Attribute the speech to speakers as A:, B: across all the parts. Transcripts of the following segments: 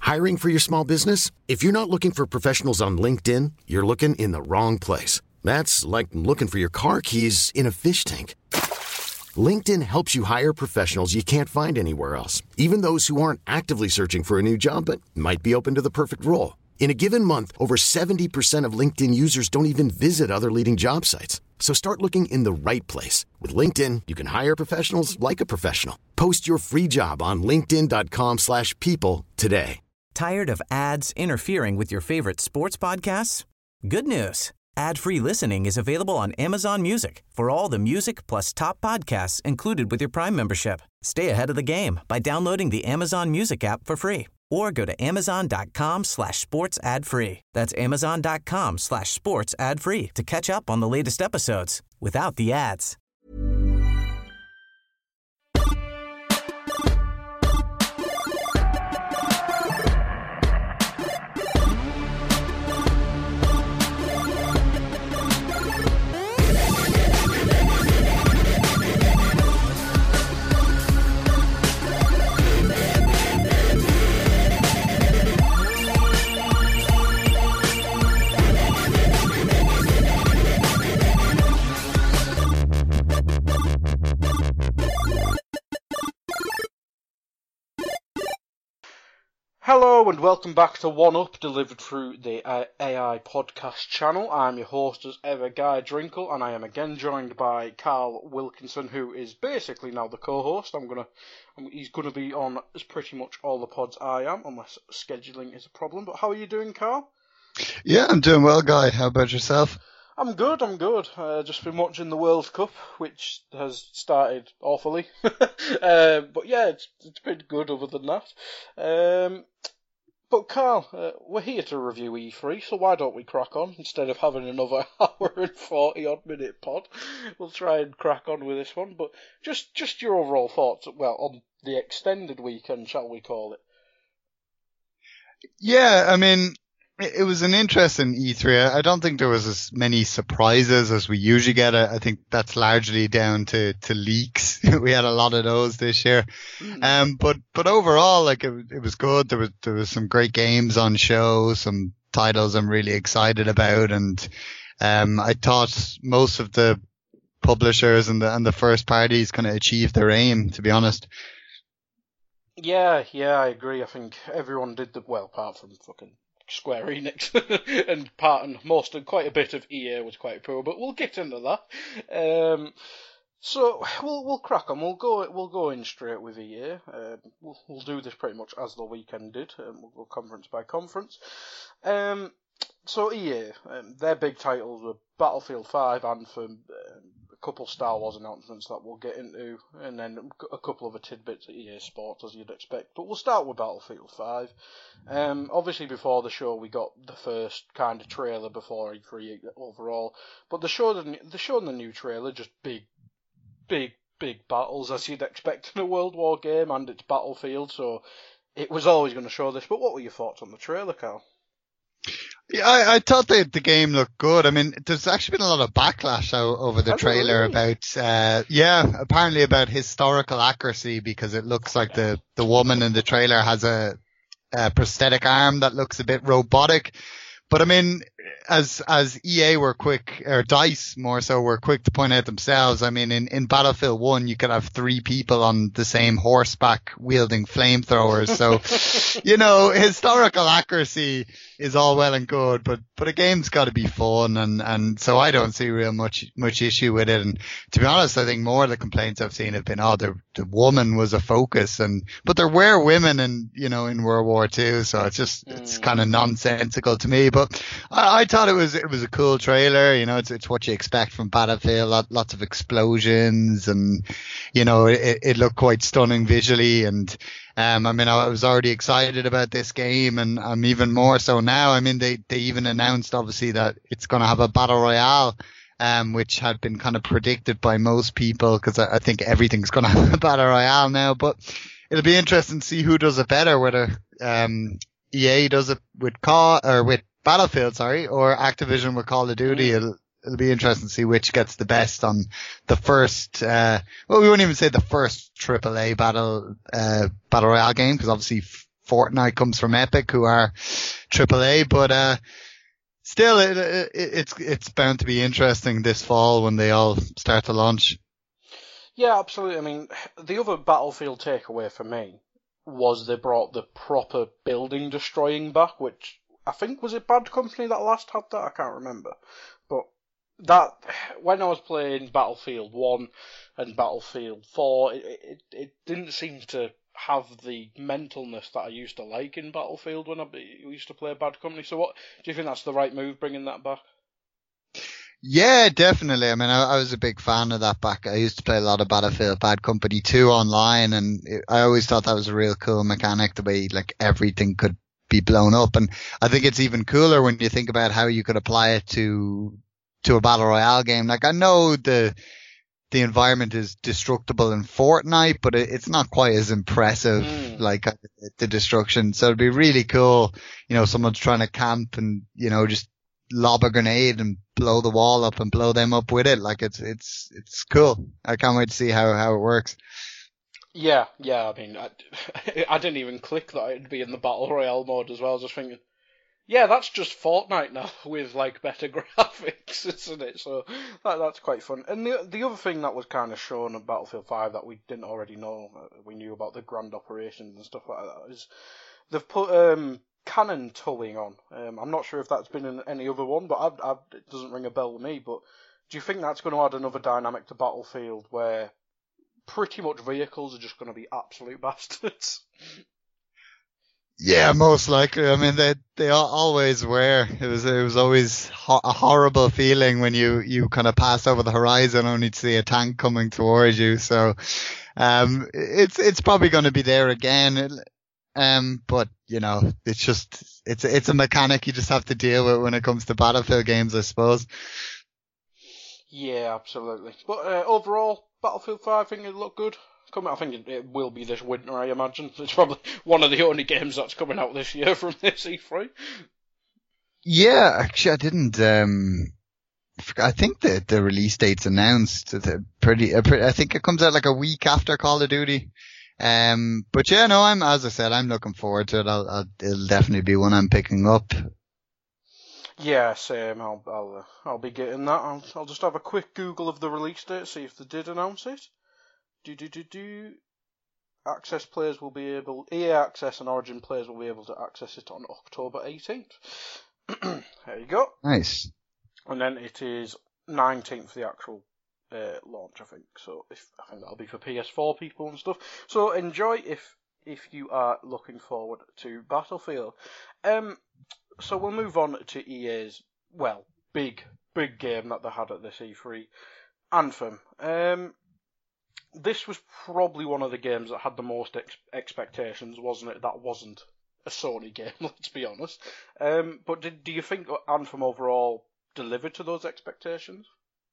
A: Hiring for your small business? If you're not looking for professionals on LinkedIn, you're looking in the wrong place. That's like looking for your car keys in a fish tank. LinkedIn helps you hire professionals you can't find anywhere else, even those who aren't actively searching for a new job but might be open to the perfect role. In a given month, over 70% of LinkedIn users don't even visit other leading job sites. So start looking in the right place. With LinkedIn, you can hire professionals like a professional. Post your free job on linkedin.com/people today.
B: Tired of ads interfering with your favorite sports podcasts? Good news. Ad-free listening is available on Amazon Music for all the music plus top podcasts included with your Prime membership. Stay ahead of the game by downloading the Amazon Music app for free or go to amazon.com/sports ad free. That's amazon.com/sports ad free to catch up on the latest episodes without the ads.
C: Hello and welcome back to One Up, delivered through the AI podcast channel. I'm your host as ever, Guy Drinkle, and I am again joined by Carl Wilkinson, who is basically now the co-host. He's gonna be on as pretty much all the pods I am, unless scheduling is a problem. But how are you doing, Carl?
D: Yeah, I'm doing well, Guy. How about yourself?
C: I'm good. Just been watching the World Cup, which has started awfully. But yeah, it's been good other than that. But Carl, we're here to review E3, so why don't we crack on instead of having another hour and 40-odd minute pod? We'll try and crack on with this one, but just your overall thoughts, well, on the extended weekend, shall we call it?
D: Yeah, I mean, it was an interesting E3. I don't think there was as many surprises as we usually get. I think that's largely down to leaks. We had a lot of those this year. But overall, like, it was good. There was some great games on show, some titles I'm really excited about. And, I thought most of the publishers and the first parties kind of achieved their aim, to be honest.
C: Yeah, I agree. I think everyone did well, apart from fucking Square Enix and quite a bit of EA was quite poor, but we'll get into that. So we'll crack on. We'll go in straight with EA. We'll do this pretty much as the weekend did. We'll go conference by conference. So EA, their big titles were Battlefield 5, Anthem, a couple Star Wars announcements that we'll get into, and then a couple of tidbits at EA Sports, as you'd expect. But we'll start with Battlefield 5. Obviously, before the show, we got the first kind of trailer before E3 overall. But the show and the new trailer, just big battles, as you'd expect in a World War game, and it's Battlefield, so it was always going to show this. But what were your thoughts on the trailer, Carl?
D: Yeah, I thought the game looked good. I mean, there's actually been a lot of backlash over the trailer about, apparently about historical accuracy, because it looks like the woman in the trailer has a prosthetic arm that looks a bit robotic. But I mean, as EA were quick, or DICE more so, were quick to point out themselves, I mean, in Battlefield 1, you could have 3 people on the same horseback wielding flamethrowers. So, you know, historical accuracy is all well and good, but a game's got to be fun, and so I don't see real much issue with it. And to be honest, I think more of the complaints I've seen have been, the woman was a focus, but there were women in World War II, so it's kind of nonsensical to me. But I thought it was a cool trailer. You know, it's what you expect from Battlefield. Lots of explosions, and you know, it looked quite stunning visually. And I mean, I was already excited about this game, and I'm even more so now. I mean, they even announced obviously that it's going to have a battle royale, which had been kind of predicted by most people, because I think everything's going to have a battle royale now. But it'll be interesting to see who does it better, whether EA does it with Battlefield, or Activision with Call of Duty. It'll be interesting to see which gets the best on the first, we wouldn't even say the first AAA battle royale game, because obviously Fortnite comes from Epic, who are AAA, but still, it's bound to be interesting this fall when they all start to launch.
C: Yeah, absolutely. I mean, the other Battlefield takeaway for me was they brought the proper building destroying back, which I think was it Bad Company that last had that? I can't remember. But that, when I was playing Battlefield 1 and Battlefield 4, it didn't seem to have the mentalness that I used to like in Battlefield when I used to play Bad Company. So what, do you think that's the right move, bringing that back?
D: Yeah, definitely. I mean, I was a big fan of that back. I used to play a lot of Battlefield Bad Company 2 online, and I always thought that was a real cool mechanic, the way like everything could be blown up. And I think it's even cooler when you think about how you could apply it to a battle royale game. Like, I know the environment is destructible in Fortnite, but it's not quite as impressive, like the destruction. So it'd be really cool, someone's trying to camp and, just lob a grenade and blow the wall up and blow them up with it. Like, it's cool. I can't wait to see how it works.
C: Yeah. I mean, I didn't even click that it'd be in the Battle Royale mode as well. I was just thinking, yeah, that's just Fortnite now with like better graphics, isn't it? So that's quite fun. And the other thing that was kind of shown in Battlefield 5 that we didn't already know, we knew about the grand operations and stuff like that, is they've put cannon towing on. I'm not sure if that's been in any other one, but it doesn't ring a bell with me. But do you think that's going to add another dynamic to Battlefield where pretty much vehicles are just going to be absolute bastards?
D: Yeah, most likely. I mean, they always were. It was always a horrible feeling when you kind of pass over the horizon only to see a tank coming towards you. So, it's probably going to be there again. But it's a mechanic you just have to deal with when it comes to Battlefield games, I suppose.
C: Yeah, absolutely. But overall, Battlefield 5, I think it looked good. I think it will be this winter, I imagine. It's probably one of the only games that's coming out this year from this E3.
D: Yeah, actually, I didn't. I think the release date's announced. I think it comes out like a week after Call of Duty. But yeah, no, as I said, I'm looking forward to it. It'll definitely be one I'm picking up.
C: Yeah, same. I'll be getting that. I'll just have a quick Google of the release date, see if they did announce it. Access players will be able, EA Access and Origin players will be able to access it on October 18th. There you go.
D: Nice.
C: And then it is 19th for the actual launch, I think. So I think that'll be for PS4 people and stuff. So enjoy if you are looking forward to Battlefield. So we'll move on to EA's big game that they had at this E3, Anthem. This was probably one of the games that had the most expectations, wasn't it? That wasn't a Sony game, let's be honest. But do you think Anthem overall delivered to those expectations?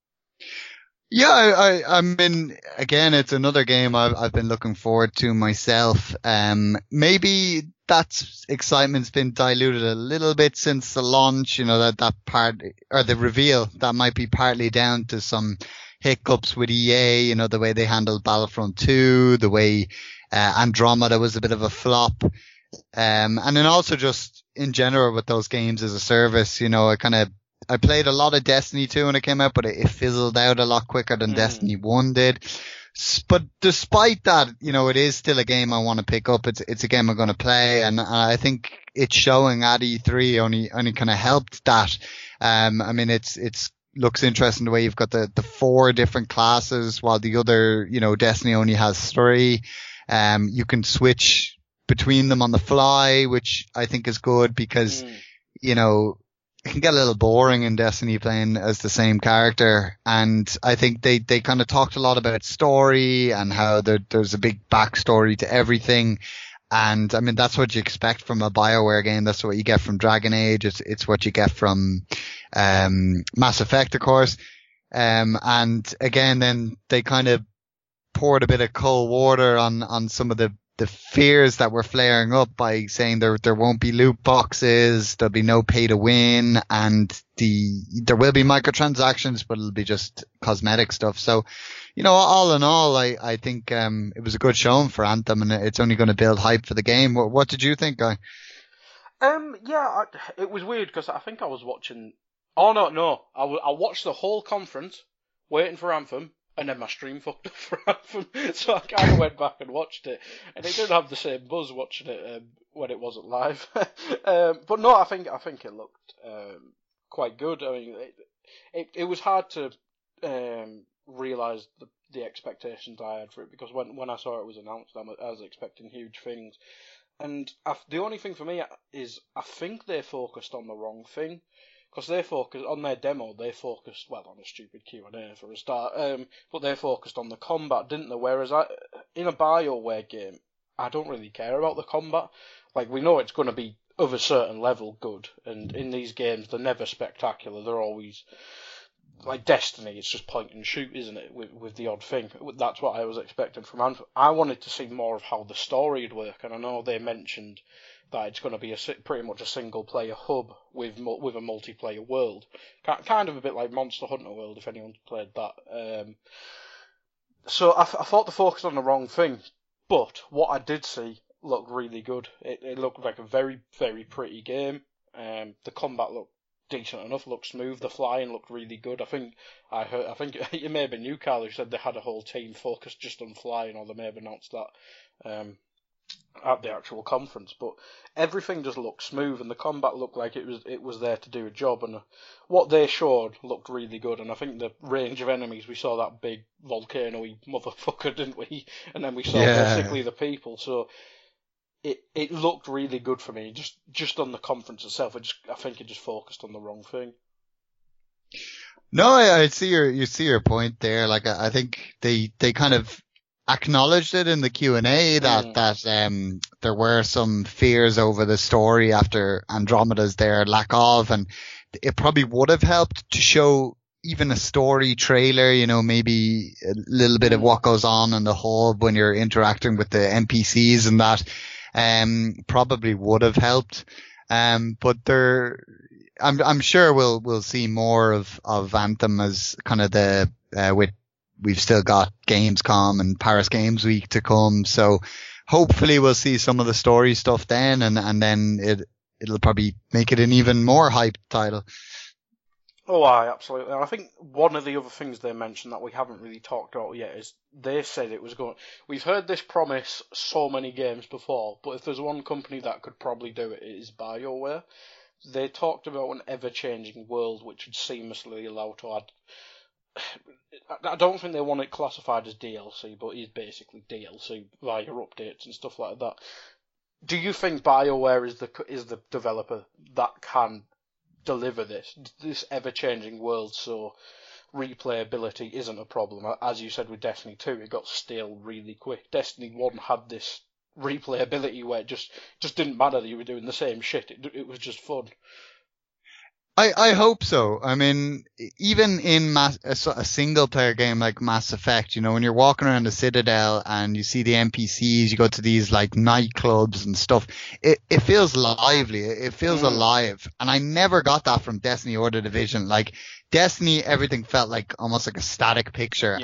D: Yeah, I mean, again, it's another game I've been looking forward to myself. Maybe that excitement's been diluted a little bit since the launch, that part, or the reveal, that might be partly down to some hiccups with EA, the way they handled Battlefront 2, the way Andromeda was a bit of a flop. And then also just in general with those games as a service, I played a lot of Destiny 2 when it came out, but it fizzled out a lot quicker than Destiny 1 did. But despite that, it is still a game I want to pick up. It's a game I'm going to play, and I think it's showing at E3 only kind of helped that. I mean, it's looks interesting the way you've got the 4 different classes, while the other, Destiny only has 3. You can switch between them on the fly, which I think is good because, it can get a little boring in Destiny playing as the same character. And I think they kind of talked a lot about story and how there's a big backstory to everything. And I mean, that's what you expect from a BioWare game. That's what you get from Dragon Age. It's what you get from, Mass Effect, of course. And again, then they kind of poured a bit of cold water on some of the fears that were flaring up by saying there won't be loot boxes, there'll be no pay to win, and there will be microtransactions, but it'll be just cosmetic stuff. So, all in all, I think it was a good showing for Anthem, and it's only going to build hype for the game. What did you think, Guy?
C: It was weird because I think I was watching. Oh no! I watched the whole conference waiting for Anthem. And then my stream fucked up for Anthem, so I kind of went back and watched it, and it didn't have the same buzz watching it when it wasn't live. But no, I think it looked quite good. I mean, it was hard to realise the expectations I had for it, because when I saw it was announced, I was expecting huge things, and the only thing for me is I think they focused on the wrong thing. Because they focused on their demo, on a stupid Q&A for a start, but they focused on the combat, didn't they? Whereas in a BioWare game, I don't really care about the combat. Like, we know it's going to be of a certain level good, and in these games, they're never spectacular. They're always like Destiny. It's just point and shoot, isn't it? With the odd thing. That's what I was expecting from Anthem. I wanted to see more of how the story would work, and I know they mentioned that it's going to be pretty much a single-player hub with a multiplayer world. Kind of a bit like Monster Hunter World, if anyone's played that. So I thought they focused on the wrong thing, but what I did see looked really good. It looked like a very, very pretty game. The combat looked decent enough, looked smooth. The flying looked really good. I think it may have been you, Carl, who said they had a whole team focused just on flying, or they may have announced that at the actual conference, but everything just looked smooth, and the combat looked like it was there to do a job, and what they showed looked really good. And I think the range of enemies, we saw that big volcano-y motherfucker, didn't we? And then we saw basically the people, so it looked really good for me. Just on the conference itself, I think it just focused on the wrong thing.
D: No, I see your point there. Like, I think they kind of acknowledged it in the Q&A that there were some fears over the story after Andromeda's there lack of, and it probably would have helped to show even a story trailer, maybe a little bit of what goes on in the hub when you're interacting with the NPCs, and that probably would have helped. But I'm sure we'll see more of Anthem as kind of we've still got Gamescom and Paris Games Week to come, so hopefully we'll see some of the story stuff then, and then it'll probably make it an even more hyped title.
C: Oh, absolutely. And I think one of the other things they mentioned that we haven't really talked about yet is they said it was going. We've heard this promise so many games before, but if there's one company that could probably do it, it is BioWare. They talked about an ever-changing world which would seamlessly allow to add. I don't think they want it classified as DLC, but it's basically DLC via updates and stuff like that. Do you think BioWare is the developer that can deliver this ever-changing world, so replayability isn't a problem? As you said with Destiny 2, it got stale really quick. Destiny 1 had this replayability where it just didn't matter that you were doing the same shit. It was just fun.
D: I hope so. I mean, even in a single player game like Mass Effect, when you're walking around the Citadel and you see the NPCs, you go to these like nightclubs and stuff, it feels lively. It feels alive. And I never got that from Destiny or The Division. Like Destiny, everything felt like almost like a static picture,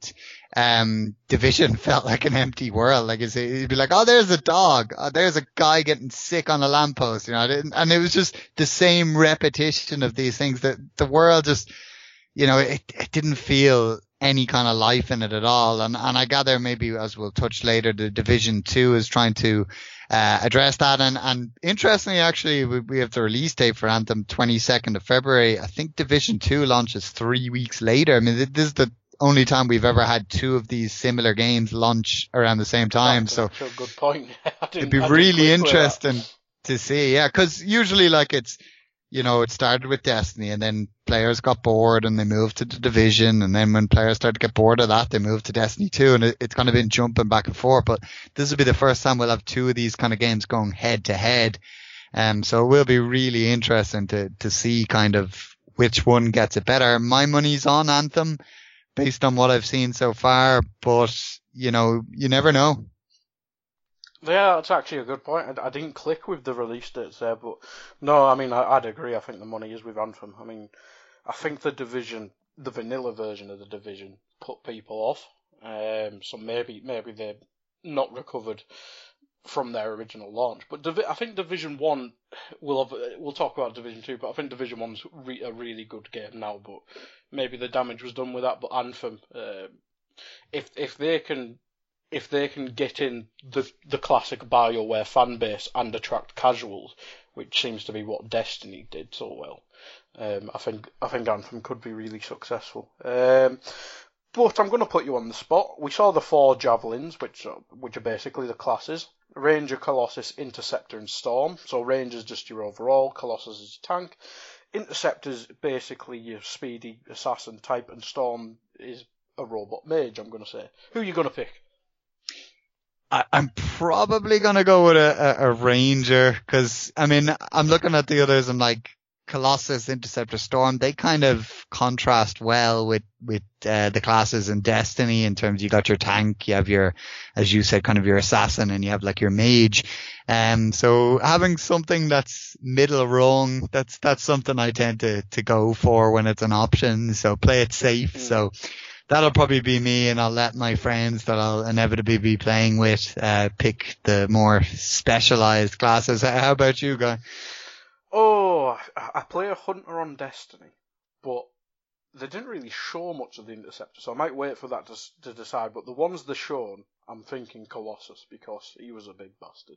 D: and Division felt like an empty world. Like it'd be like, oh, there's a dog, oh, there's a guy getting sick on a lamppost, and it was just the same repetition of these things. That the world just, it didn't feel any kind of life in it at all. And I gather, maybe as we'll touch later, the Division 2 is trying to address that. And interestingly, actually, we have the release date for Anthem, 22nd of February. I think Division 2 launches 3 weeks later. I mean, this is the only time we've ever had two of these similar games launch around the same time.
C: That's a good point.
D: It'd be really interesting to see. Yeah, because usually like it's, it started with Destiny and then players got bored and they moved to the Division, and then when players started to get bored of that, they moved to Destiny 2, and it's kind of been jumping back and forth. But this will be the first time we'll have two of these kind of games going head to head. So it will be really interesting to see kind of which one gets it better. My money's on Anthem, based on what I've seen so far, but you never know.
C: Yeah, that's actually a good point. I didn't click with the release dates there, but no, I mean, I'd agree. I think the money is with Anthem. I mean, I think the Division, the vanilla version of the Division, put people off. So maybe they're not recovered from their original launch. But I think Division 1, we'll talk about Division 2, but I think Division 1's a really good game now, but maybe the damage was done with that. But Anthem, if they can get in the classic BioWare fan base and attract casuals, which seems to be what Destiny did so well, I think Anthem could be really successful. But I'm going to put you on the spot. We saw the 4 javelins, which are basically the classes: Ranger, Colossus, Interceptor, and Storm. So Ranger's just your overall, Colossus is your tank, Interceptor's basically your speedy assassin type, and Storm is a robot mage. I'm going to say, who are you going to pick?
D: I'm probably going to go with a Ranger, because, I mean, I'm looking at the others, I'm like, Colossus, Interceptor, Storm, they kind of contrast well with the classes in Destiny, in terms you got your tank, you have your, as you said, kind of your assassin, and you have like your mage. So having something that's middle rung, that's something I tend to go for when it's an option. So play it safe. So that'll probably be me, and I'll let my friends that I'll inevitably be playing with pick the more specialized classes. How about you, Guy?
C: Oh, I play a Hunter on Destiny, but they didn't really show much of the Interceptor, so I might wait for that to decide. But the ones they're shown, I'm thinking Colossus, because he was a big bastard.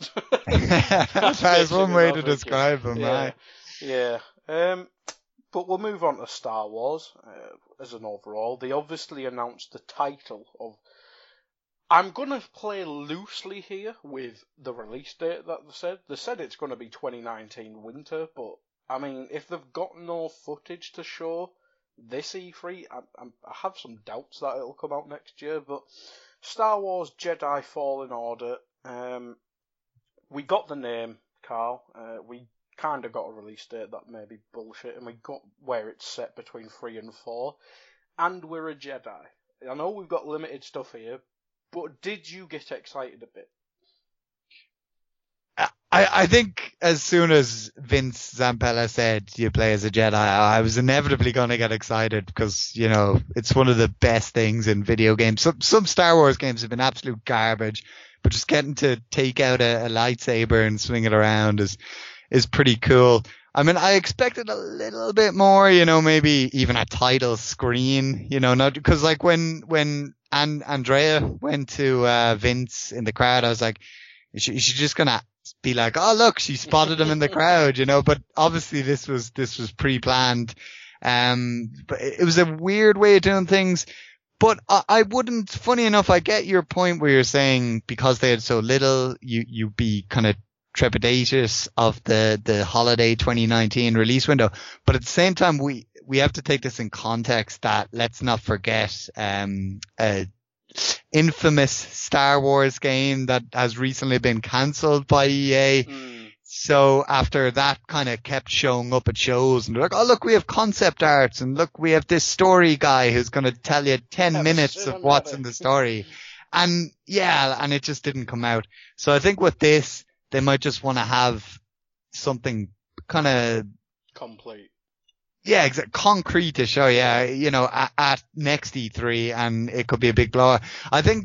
D: That's one way to describe him, right?
C: Yeah. But we'll move on to Star Wars as an overall. They obviously announced the title of... I'm going to play loosely here with the release date that they said. They said it's going to be 2019 winter, but I mean, if they've got no footage to show this E3, I have some doubts that it'll come out next year. But Star Wars Jedi Fallen Order, we got the name, Carl. We kind of got a release date that may be bullshit, and we got where it's set between 3 and 4, and we're a Jedi. I know we've got limited stuff here, but did you get excited a bit?
D: I think as soon as Vince Zampella said you play as a Jedi, I was inevitably going to get excited, because, you know, it's one of the best things in video games. Some Star Wars games have been absolute garbage, but just getting to take out a lightsaber and swing it around is pretty cool. I mean, I expected a little bit more, you know, maybe even a title screen, you know, not because like when Andrea went to Vince in the crowd, I was like, is she just gonna be like, oh look, she spotted him in the crowd, you know? But obviously this was pre-planned. But it was a weird way of doing things. But I wouldn't. Funny enough, I get your point where you're saying because they had so little, you'd be kind of trepidatious of the holiday 2019 release window. But at the same time, we have to take this in context that let's not forget a infamous Star Wars game that has recently been cancelled by EA. So after that kind of kept showing up at shows, and they're like, oh look, we have concept arts, and look, we have this story guy who's going to tell you 10 minutes of what's in the story. And yeah, and it just didn't come out. So I think with this, they might just want to have something kind of
C: complete.
D: Yeah, concrete to show you, you know, at next E3, and it could be a big blower. I think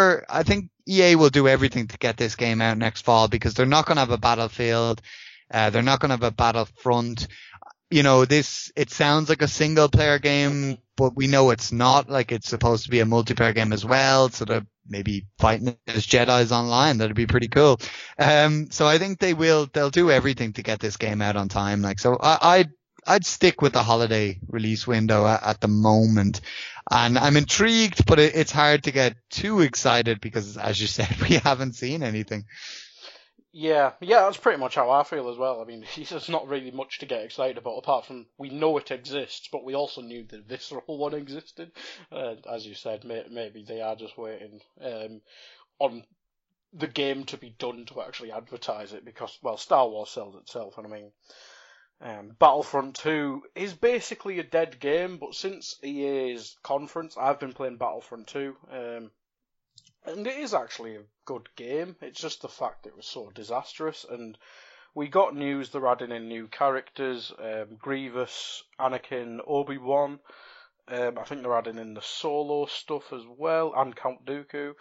D: EA will do everything to get this game out next fall, because they're not going to have a Battlefield. They're not going to have a Battlefront. You know, it sounds like a single player game, but we know it's not. Like, it's supposed to be a multiplayer game as well. So they're maybe fighting as Jedis online. That'd be pretty cool. So I think they'll do everything to get this game out on time. Like, so I'd stick with the holiday release window at the moment. And I'm intrigued, but it's hard to get too excited because, as you said, we haven't seen anything.
C: Yeah, that's pretty much how I feel as well. I mean, there's not really much to get excited about, apart from we know it exists, but we also knew the Visceral one existed. As you said, maybe they are just waiting on the game to be done to actually advertise it, because, well, Star Wars sells itself, and I mean... Battlefront 2 is basically a dead game, but since EA's conference, I've been playing Battlefront 2, and it is actually a good game. It's just the fact it was so disastrous. And we got news they're adding in new characters, Grievous, Anakin, Obi-Wan. I think they're adding in the Solo stuff as well, and Count Dooku.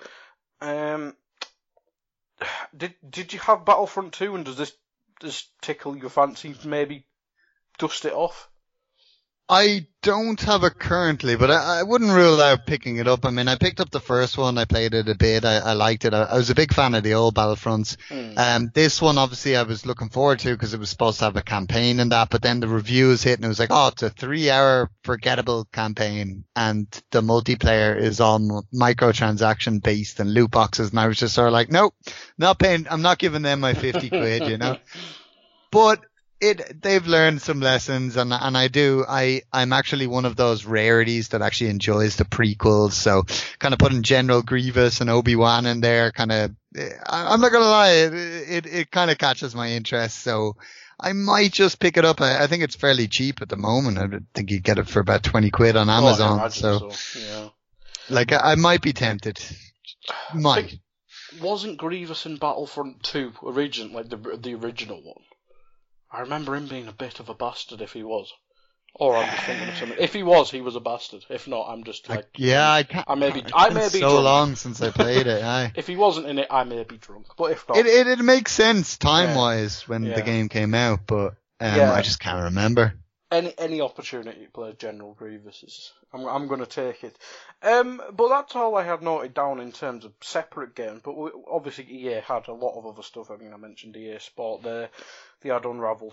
C: Did you have Battlefront 2, and does this tickle your fancy to maybe dust it off?
D: I don't have it currently, but I wouldn't rule out picking it up. I mean, I picked up the first one. I played it a bit. I liked it. I was a big fan of the old Battlefronts. This one, obviously, I was looking forward to because it was supposed to have a campaign and that, but then the reviews hit and it was like, oh, it's a 3-hour forgettable campaign and the multiplayer is all microtransaction based and loot boxes. And I was just sort of like, nope, not paying. I'm not giving them my 50 quid, you know, but they've learned some lessons, and I'm actually one of those rarities that actually enjoys the prequels. So kind of putting General Grievous and Obi-Wan in there, kind of, I'm not gonna lie, it kind of catches my interest. So I might just pick it up. I think it's fairly cheap at the moment. I think you get it for about 20 quid on Amazon. So yeah, like I might be tempted. Might.
C: Wasn't Grievous in Battlefront 2 original, like the original one? I remember him being a bit of a bastard if he was. Or I'm just thinking of something. If he was a bastard. If not, I'm just like...
D: I can't...
C: I may be
D: so
C: drunk.
D: Long since I played it, aye.
C: If he wasn't in it, I may be drunk. But if not...
D: It makes sense time-wise when the game came out, but I just can't remember.
C: Any opportunity to play General Grievous I'm going to take it. But that's all I had noted down in terms of separate games. But obviously EA had a lot of other stuff. I mean, I mentioned EA Sport there. They had Unravel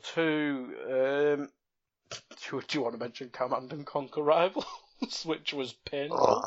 C: 2. Do you want to mention Command & Conquer Rivals, which was painful?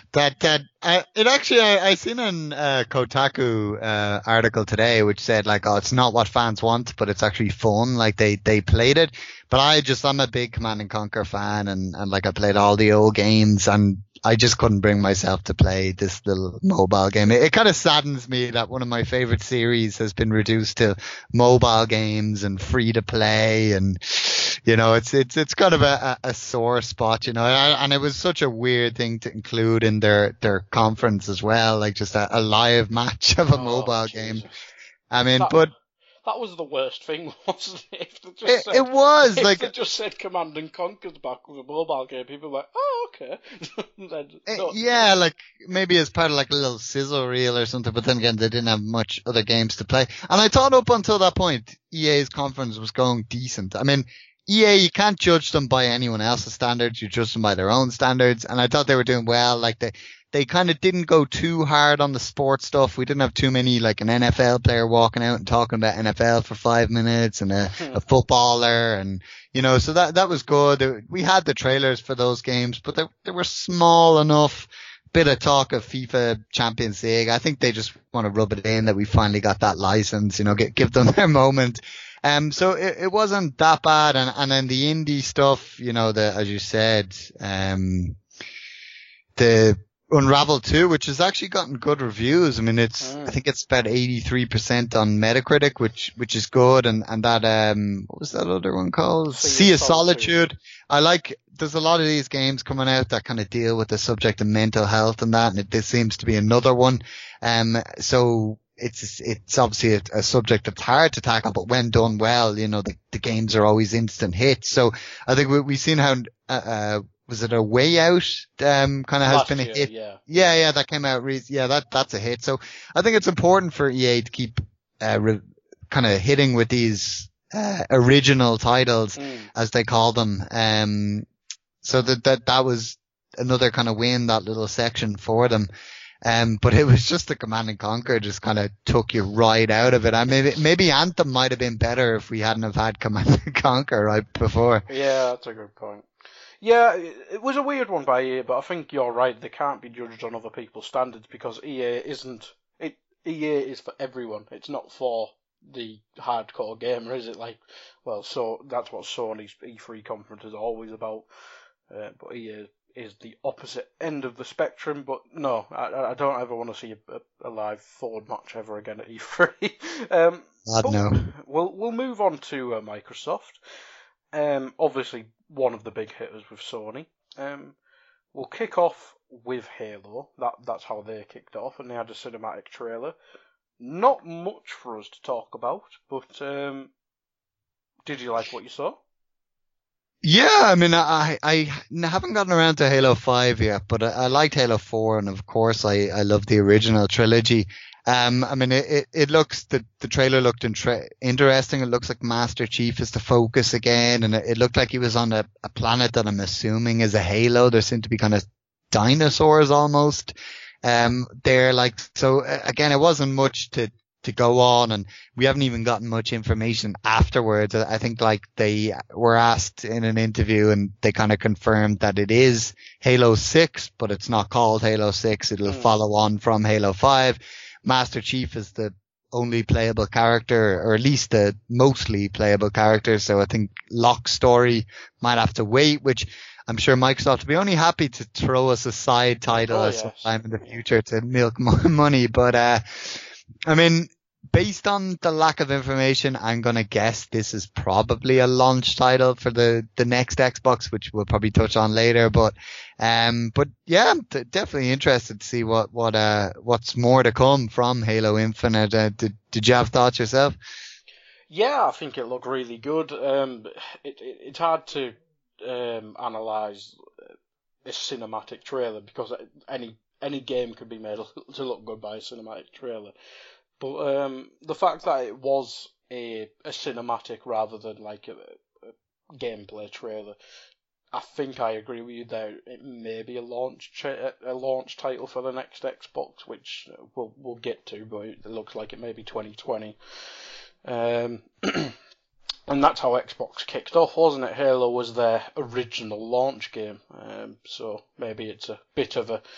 D: It actually, I seen an Kotaku article today which said like, oh, it's not what fans want, but it's actually fun. Like they played it, but I'm a big Command & Conquer fan, and like I played all the old games, and I just couldn't bring myself to play this little mobile game. It kind of saddens me that one of my favorite series has been reduced to mobile games and free to play, and you know, it's kind of a sore spot, you know, and it was such a weird thing to include in their conference as well, like just a live match of a mobile game. I mean,
C: that was the worst thing, wasn't it? If they just said Command & Conquer's back with a mobile game, people were like, oh, okay.
D: Yeah, like maybe as part of like a little sizzle reel or something, but then again, they didn't have much other games to play. And I thought up until that point, EA's conference was going decent. I mean, EA, you can't judge them by anyone else's standards, you judge them by their own standards, and I thought they were doing well. Like they kind of didn't go too hard on the sports stuff. We didn't have too many, like an NFL player walking out and talking about NFL for 5 minutes and a footballer, and you know, so that was good. We had the trailers for those games, but they were small enough. Bit of talk of FIFA Champions League. I think they just want to rub it in that we finally got that license, you know, give them their moment. So it wasn't that bad. And then the indie stuff, you know, as you said, the Unravel 2, which has actually gotten good reviews. I mean, I think it's about 83% on Metacritic, which is good. And that, what was that other one called? Sea of Solitude. There's a lot of these games coming out that kind of deal with the subject of mental health and that, and this seems to be another one. So it's obviously a subject that's hard to tackle, but when done well, you know, the games are always instant hits. So I think we've seen how, was it A Way Out, kind of has been a hit. Yeah, that came out. That's a hit. So I think it's important for EA to keep, kind of hitting with these, original titles, as they call them. So that was another kind of win, that little section for them. But it was just the Command & Conquer just kind of took you right out of it. I mean, maybe Anthem might have been better if we hadn't have had Command & Conquer right before.
C: Yeah, that's a good point. Yeah, it was a weird one by EA, but I think you're right. They can't be judged on other people's standards because EA is for everyone. It's not for the hardcore gamer, is it? Like, well, so that's what Sony's E3 conference is always about. But EA is the opposite end of the spectrum. But no, I don't ever want to see a live Ford match ever again at E3.
D: No.
C: We'll move on to Microsoft. Obviously, one of the big hitters with Sony. We'll kick off with Halo. That's how they kicked off, and they had a cinematic trailer. Not much for us to talk about, but did you like what you saw?
D: Yeah, I mean, I haven't gotten around to Halo 5 yet, but I liked Halo 4, and of course I love the original trilogy. I mean, it looks, the trailer looked interesting. It looks like Master Chief is the focus again, and it looked like he was on a planet that I'm assuming is a Halo. There seem to be kind of dinosaurs almost. There, like, so again, it wasn't much to go on, and we haven't even gotten much information afterwards. I think like they were asked in an interview and they kind of confirmed that it is Halo 6, but it's not called Halo 6. It'll follow on from Halo 5. Master Chief is the only playable character, or at least the mostly playable character. So I think Locke's story might have to wait, which I'm sure Microsoft will be only happy to throw us a side title sometime in the future to milk more money. But, I mean, based on the lack of information, I'm going to guess this is probably a launch title for the next Xbox, which we'll probably touch on later. But yeah, I'm definitely interested to see what's more to come from Halo Infinite. Did you have thoughts yourself?
C: Yeah, I think it looked really good. It's hard to analyze a cinematic trailer because any game could be made to look good by a cinematic trailer. But the fact that it was a cinematic rather than like a gameplay trailer, I think I agree with you there. It may be a launch title for the next Xbox, which we'll get to, but it looks like it may be 2020. And that's how Xbox kicked off, wasn't it? Halo was their original launch game, so maybe it's a bit of a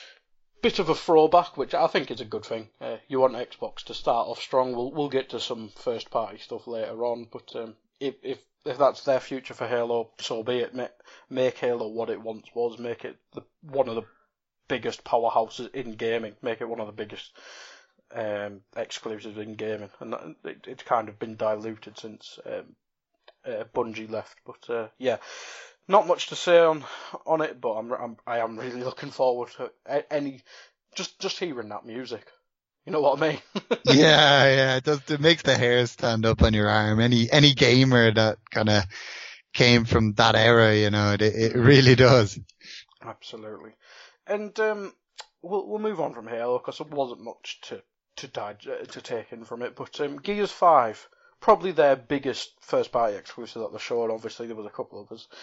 C: throwback, which I think is a good thing. You want Xbox to start off strong. We'll get to some first party stuff later on, but if that's their future for Halo, so be it. Make Halo what it once was. Make it one of the biggest powerhouses in gaming. Make it one of the biggest exclusives in gaming, and it's kind of been diluted since Bungie left. But yeah. Not much to say on it, but I am really looking forward to any just hearing that music. You know what I mean?
D: Yeah, it does. It makes the hair stand up on your arm. Any gamer that kind of came from that era, you know, it really does.
C: Absolutely. And we'll move on from Halo because there wasn't much to take in from it. But Gears 5, probably their biggest first party exclusive that they showed. Obviously, there was a couple of others.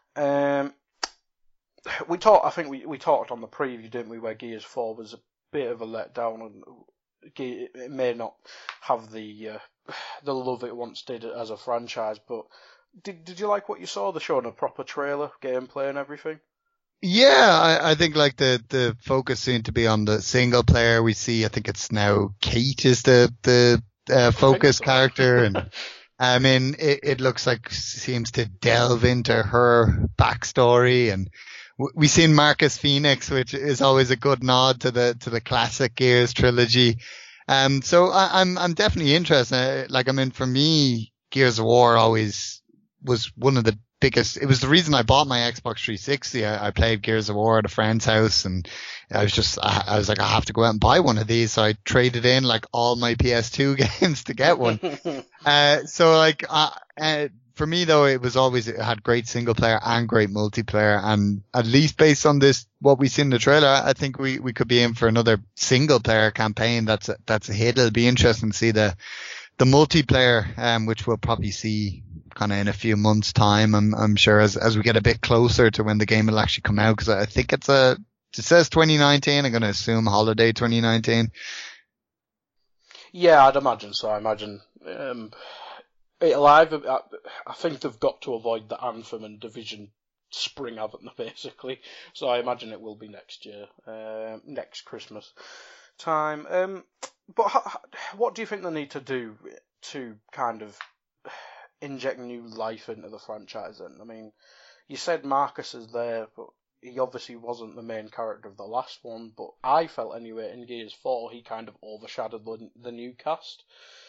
C: We talked on the preview, didn't we, where Gears 4 was a bit of a letdown, and it may not have the love it once did as a franchise. But did you like what you saw? They showed a proper trailer, gameplay, and everything.
D: Yeah, I think like the focus seemed to be on the single player. We see, I think it's now Kate is the focus character, and I mean, it looks like seems to delve into her backstory, and we've seen Marcus Phoenix, which is always a good nod to the classic Gears trilogy. So I'm definitely interested. Like, I mean, for me, Gears of War always was one of the biggest. It was the reason I bought my Xbox 360. I played Gears of War at a friend's house, and I was like, I have to go out and buy one of these. So I traded in like all my PS2 games to get one. So like, for me though, it had great single player and great multiplayer. And at least based on what we see in the trailer, I think we could be in for another single player campaign. That's a hit. It'll be interesting to see the multiplayer, which we'll probably see kind of in a few months' time. I'm sure as we get a bit closer to when the game will actually come out, because I think it says 2019. I'm going to assume holiday 2019.
C: Yeah, I'd imagine so. I imagine it'll either. I think they've got to avoid the Anthem and Division spring, haven't they? Basically, so I imagine it will be next year, next Christmas time. But what do you think they need to do to kind of inject new life into the franchise then? I mean, you said Marcus is there, but he obviously wasn't the main character of the last one, but I felt anyway in Gears 4 he kind of overshadowed the new cast.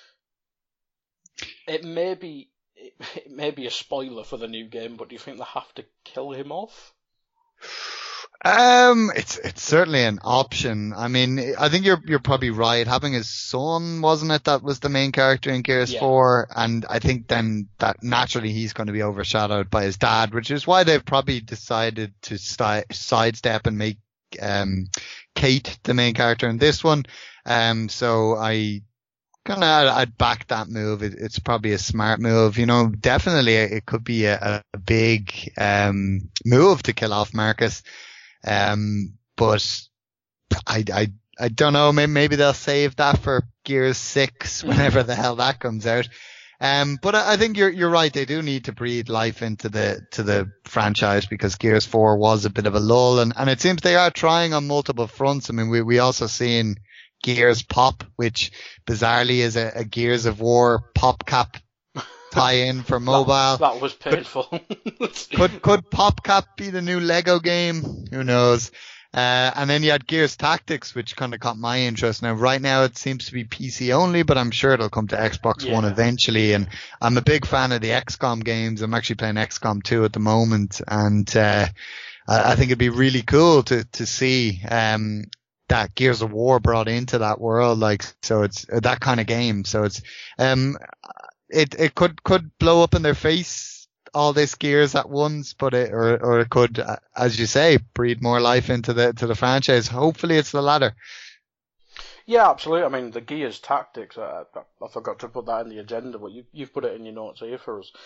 C: It may be a spoiler for the new game, but do you think they have to kill him off?
D: It's certainly an option. I mean, I think you're probably right. Having his son, wasn't it, that was the main character in Gears 4, and I think then that naturally he's going to be overshadowed by his dad, which is why they've probably decided to sidestep and make Kate the main character in this one. So I'd back that move. It's probably a smart move. Definitely it could be a big move to kill off Marcus. But I don't know. Maybe they'll save that for Gears 6 whenever the hell that comes out. But I think you're right. They do need to breathe life into the franchise, because Gears 4 was a bit of a lull, and it seems they are trying on multiple fronts. I mean, we also seen Gears Pop, which bizarrely is a Gears of War PopCap tie-in for mobile.
C: That was painful.
D: Could PopCap be the new Lego game? Who knows? And then you had Gears Tactics, which kind of caught my interest. Now, right now it seems to be PC only, but I'm sure it'll come to Xbox One eventually. And I'm a big fan of the XCOM games. I'm actually playing XCOM 2 at the moment, and I think it'd be really cool to see that Gears of War brought into that world. So it's that kind of game. So it's it could blow up in their face, all this Gears at once, but or it could, as you say, breathe more life into the franchise. Hopefully it's the latter.
C: Yeah, absolutely. I mean, the Gears Tactics, I forgot to put that in the agenda, but you've put it in your notes here for us.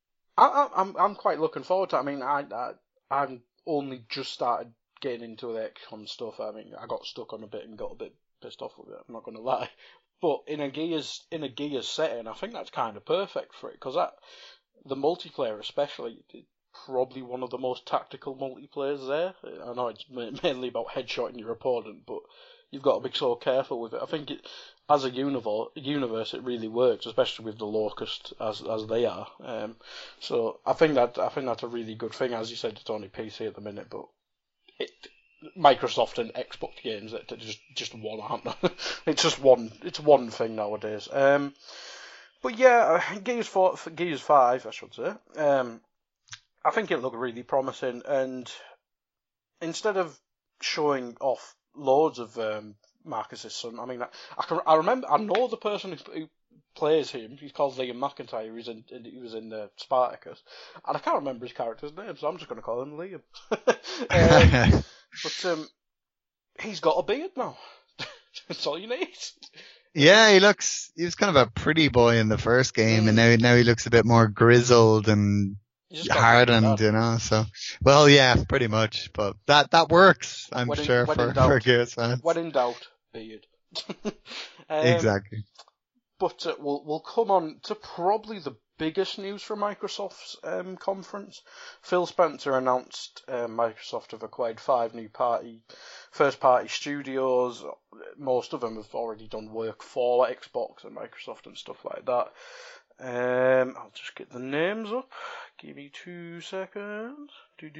C: I'm quite looking forward to it. I mean, I'm only just started getting into the XCOM stuff. I mean, I got stuck on a bit and got a bit pissed off with it, I'm not going to lie. But in a Gears setting, I think that's kind of perfect for it, because the multiplayer especially, probably one of the most tactical multiplayers there. I know it's mainly about headshotting your opponent, but you've got to be so careful with it. I think as a universe, it really works, especially with the Locust as they are. So I think that's a really good thing. As you said, it's only PC at the minute, but Microsoft and Xbox games that just one, aren't they? It's one thing nowadays. But yeah, Gears 5, I should say. I think it looked really promising, and instead of showing off loads of Marcus's son, I mean, I know the person who plays him. He's called Liam McIntyre. He was in Spartacus, and I can't remember his character's name, so I'm just going to call him Liam. But he's got a beard now. That's all you need.
D: Yeah, he was kind of a pretty boy in the first game, and now he looks a bit more grizzled and hardened, so, well, yeah, pretty much, but that works, I'm sure, for Gears fans.
C: When in doubt, beard.
D: Exactly.
C: But we'll come on to probably the biggest news from Microsoft's conference. Phil Spencer announced Microsoft have acquired 5 new first-party studios. Most of them have already done work for Xbox and Microsoft and stuff like that. I'll just get the names up. Give me 2 seconds.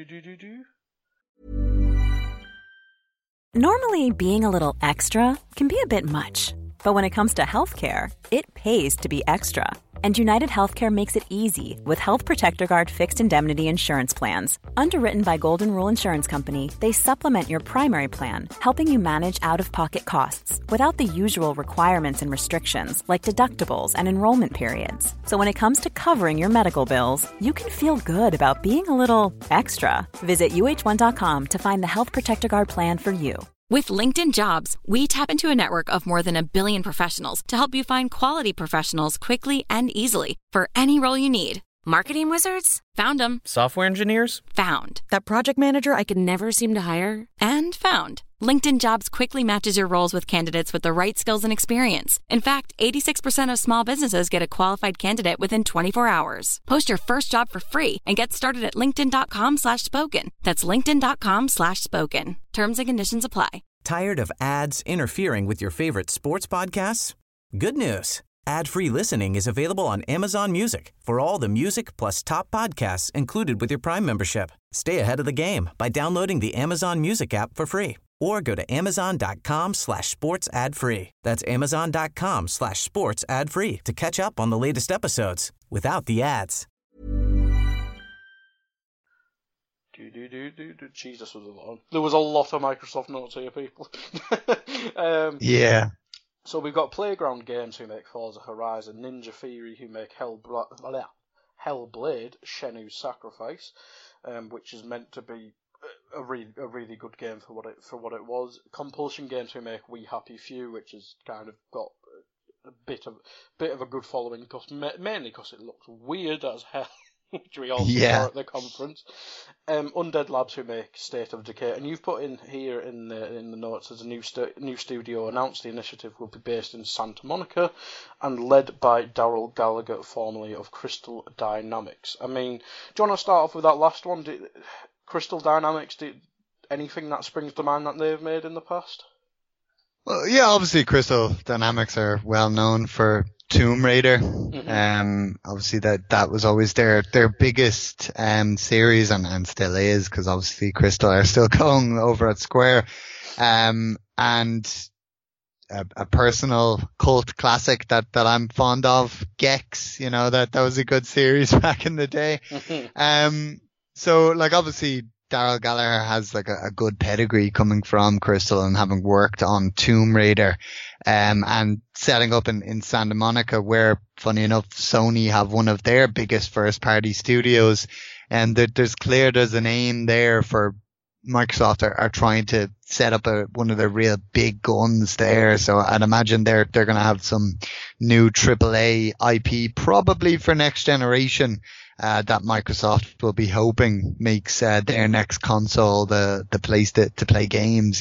E: Normally, being a little extra can be a bit much. But when it comes to healthcare, it pays to be extra. And United Healthcare makes it easy with Health Protector Guard fixed indemnity insurance plans. Underwritten by Golden Rule Insurance Company, they supplement your primary plan, helping you manage out-of-pocket costs without the usual requirements and restrictions like deductibles and enrollment periods. So when it comes to covering your medical bills, you can feel good about being a little extra. Visit uh1.com to find the Health Protector Guard plan for you.
F: With LinkedIn Jobs, we tap into a network of more than 1 billion professionals to help you find quality professionals quickly and easily for any role you need. Marketing wizards? Found them.
G: Software engineers?
F: Found.
H: That project manager I could never seem to hire?
F: And found. LinkedIn Jobs quickly matches your roles with candidates with the right skills and experience. In fact, 86% of small businesses get a qualified candidate within 24 hours. Post your first job for free and get started at linkedin.com/spoken. That's linkedin.com/spoken. Terms and conditions apply.
B: Tired of ads interfering with your favorite sports podcasts? Good news. Ad-free listening is available on Amazon Music for all the music plus top podcasts included with your Prime membership. Stay ahead of the game by downloading the Amazon Music app for free or go to amazon.com/sports ad free. That's amazon.com/sports ad free to catch up on the latest episodes without the ads.
C: Jesus, there was a lot of Microsoft notes here, people.
D: Yeah.
C: So we've got Playground Games who make Forza Horizon, Ninja Theory who make Hellblade, Shenmue's Sacrifice, which is meant to be a really good game for what it was. Compulsion Games who make We Happy Few, which has kind of got a bit of a good following, mainly because it looks weird as hell. Which we also saw at the conference. Undead Labs who make State of Decay, and you've put in here in the notes as a new studio announced. The initiative will be based in Santa Monica and led by Daryl Gallagher, formerly of Crystal Dynamics. I mean, do you want to start off with that last one? Crystal Dynamics, anything that springs to mind that they've made in the past?
D: Well, yeah, obviously Crystal Dynamics are well known for Tomb Raider. Obviously that was always their biggest series and still is, because obviously Crystal are still going over at Square. And a personal cult classic that I'm fond of, Gex, that was a good series back in the day. So like obviously Daryl Gallagher has like a good pedigree coming from Crystal and having worked on Tomb Raider, and setting up in Santa Monica, where funny enough Sony have one of their biggest first party studios, and there's an aim there for Microsoft are trying to set up one of the real big guns there. So I'd imagine they're going to have some new AAA IP probably for next generation. That Microsoft will be hoping makes their next console the place to play games,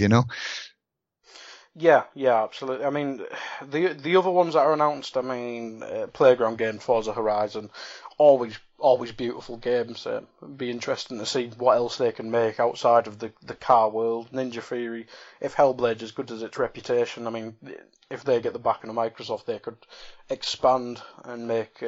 C: Yeah, absolutely. I mean, the other ones that are announced, I mean, Playground Games, Forza Horizon, always beautiful games. It'd be interesting to see what else they can make outside of the car world. Ninja Theory, if Hellblade is as good as its reputation, I mean, if they get the backing of Microsoft, they could expand and make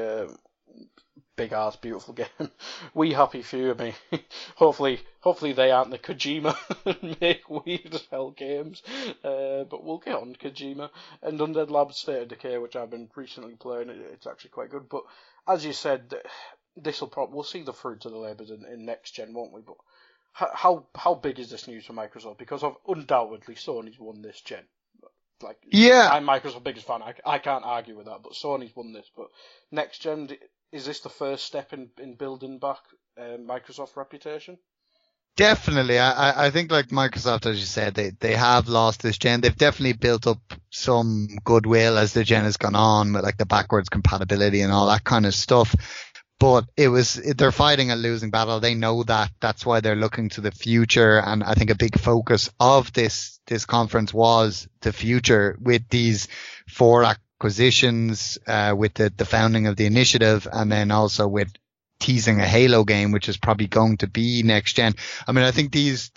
C: big ass beautiful game. We Happy Few, I mean, hopefully they aren't the Kojima and make weird as hell games, but we'll get on Kojima. And Undead Labs State of Decay, which I've been recently playing, it's actually quite good. But as you said, we'll see the fruits of the labours in next gen, won't we? But how big is this news for Microsoft? Because undoubtedly Sony's won this gen. Like,
D: yeah,
C: I'm Microsoft's biggest fan. I can't argue with that. But Sony's won this. But next gen, is this the first step in building back Microsoft's reputation?
D: Definitely. I think like Microsoft, as you said, they have lost this gen. They've definitely built up some goodwill as the gen has gone on with like the backwards compatibility and all that kind of stuff. But they're fighting a losing battle. They know that. That's why they're looking to the future. And I think a big focus of this conference was the future with these 4 acquisitions, with the founding of the initiative, and then also with teasing a Halo game, which is probably going to be next gen. I mean, I think these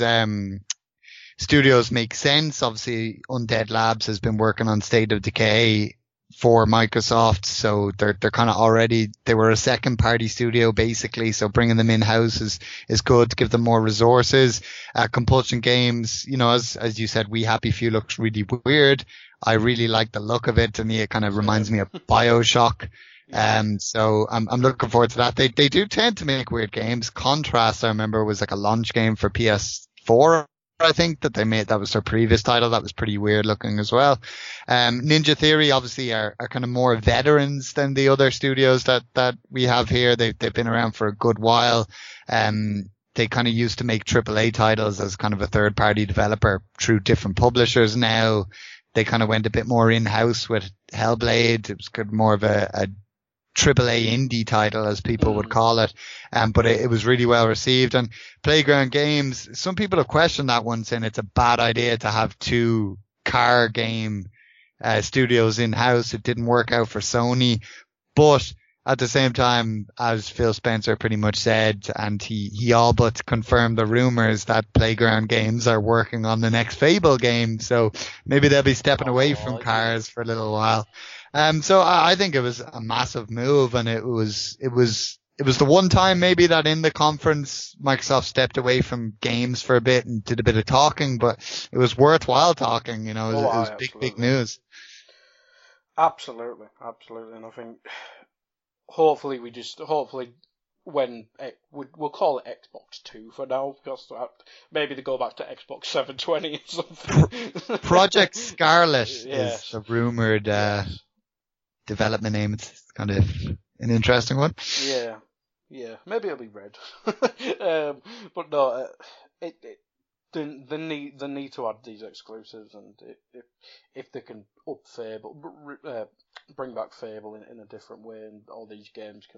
D: studios make sense. Obviously, Undead Labs has been working on State of Decay for Microsoft, so they're kind of already, they were a second party studio basically, so bringing them in house is good to give them more resources. Compulsion Games, as you said, We Happy Few looks really weird. I really like the look of it. To me, it kind of reminds me of BioShock. So I'm looking forward to that. They do tend to make weird games. Contrast, I remember, was like a launch game for PS4. I think that they made, that was their previous title. That was pretty weird looking as well. Ninja Theory obviously are kind of more veterans than the other studios that we have here. They've been around for a good while. They kind of used to make AAA titles as kind of a third party developer through different publishers. Now they kind of went a bit more in-house with Hellblade. It was kind of more of a AAA indie title, as people would call it. But it was really well received. And Playground Games, some people have questioned that one, saying it's a bad idea to have 2 car game studios in-house. It didn't work out for Sony. But at the same time, as Phil Spencer pretty much said, and he all but confirmed the rumors that Playground Games are working on the next Fable game. So maybe they'll be stepping away from cars for a little while. So I think it was a massive move, and it was the one time maybe that in the conference Microsoft stepped away from games for a bit and did a bit of talking, but it was worthwhile talking, it was big news. Absolutely.
C: And I think hopefully when we'll call it Xbox 2 for now, because maybe they go back to Xbox 720 or something.
D: Project Scarlet
C: Yes.
D: is a rumored development name. It's kind of an interesting one.
C: Yeah, maybe it'll be red. But no, they need to add these exclusives, and if they can up Fable, bring back Fable in a different way, and all these